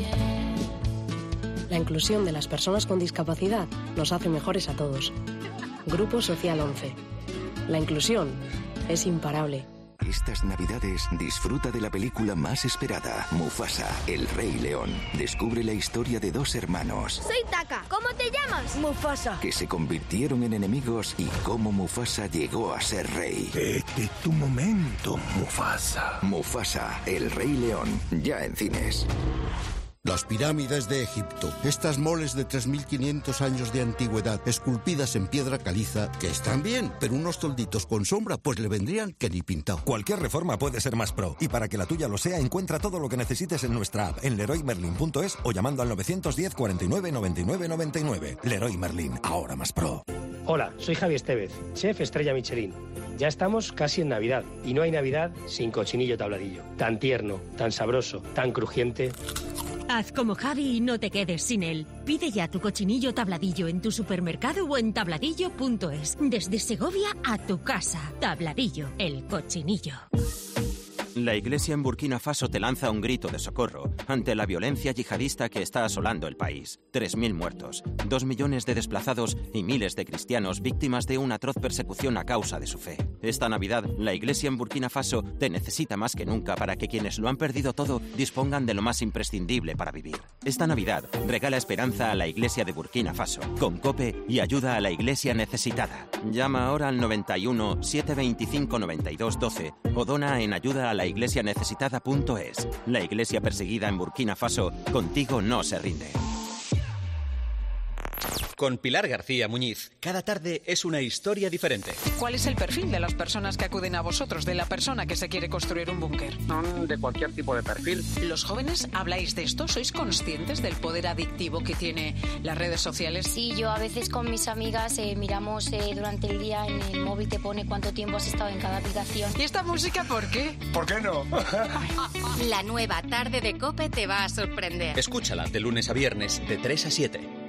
La inclusión de las personas con discapacidad nos hace mejores a todos. Grupo Social once. La inclusión es imparable. Estas Navidades disfruta de la película más esperada, Mufasa, el Rey León. Descubre la historia de dos hermanos Soy Taka. ¿Cómo te llamas? Mufasa. que se convirtieron en enemigos y cómo Mufasa llegó a ser rey. Este es tu momento, Mufasa. Mufasa, el Rey León, ya en cines. Las pirámides de Egipto, estas moles de tres mil quinientos años de antigüedad, esculpidas en piedra caliza, que están bien, pero unos tolditos con sombra pues le vendrían que ni pintado. Cualquier reforma puede ser más pro, y para que la tuya lo sea, encuentra todo lo que necesites en nuestra app, en leroy merlin punto es o llamando al novecientos diez cuarenta y nueve noventa y nueve noventa y nueve. Leroy Merlin, ahora más pro. Hola, soy Javi Estevez, chef estrella Michelin. Ya estamos casi en Navidad, y no hay Navidad sin cochinillo tabladillo. Tan tierno, tan sabroso, tan crujiente. Haz como Javi y no te quedes sin él. Pide ya tu cochinillo tabladillo en tu supermercado o en tabladillo punto es. Desde Segovia a tu casa. Tabladillo, el cochinillo. La Iglesia en Burkina Faso te lanza un grito de socorro ante la violencia yihadista que está asolando el país. tres mil muertos, dos millones de desplazados y miles de cristianos víctimas de una atroz persecución a causa de su fe. Esta Navidad, la Iglesia en Burkina Faso te necesita más que nunca para que quienes lo han perdido todo dispongan de lo más imprescindible para vivir. Esta Navidad, regala esperanza a la Iglesia de Burkina Faso, con COPE y ayuda a la Iglesia necesitada. Llama ahora al noventa y uno, setecientos veinticinco, noventa y dos, doce o dona en ayuda a la iglesia necesitada punto es. La iglesia perseguida en Burkina Faso, contigo no se rinde. Con Pilar García Muñiz, cada tarde es una historia diferente. ¿Cuál es el perfil de las personas que acuden a vosotros, de la persona que se quiere construir un búnker? Son de cualquier tipo de perfil. ¿Los jóvenes habláis de esto? ¿Sois conscientes del poder adictivo que tiene las redes sociales? Sí, yo a veces con mis amigas eh, miramos eh, durante el día en el móvil, te pone cuánto tiempo has estado en cada aplicación. ¿Y esta música por qué? ¿Por qué no? La nueva tarde de COPE te va a sorprender. Escúchala de lunes a viernes de tres a siete.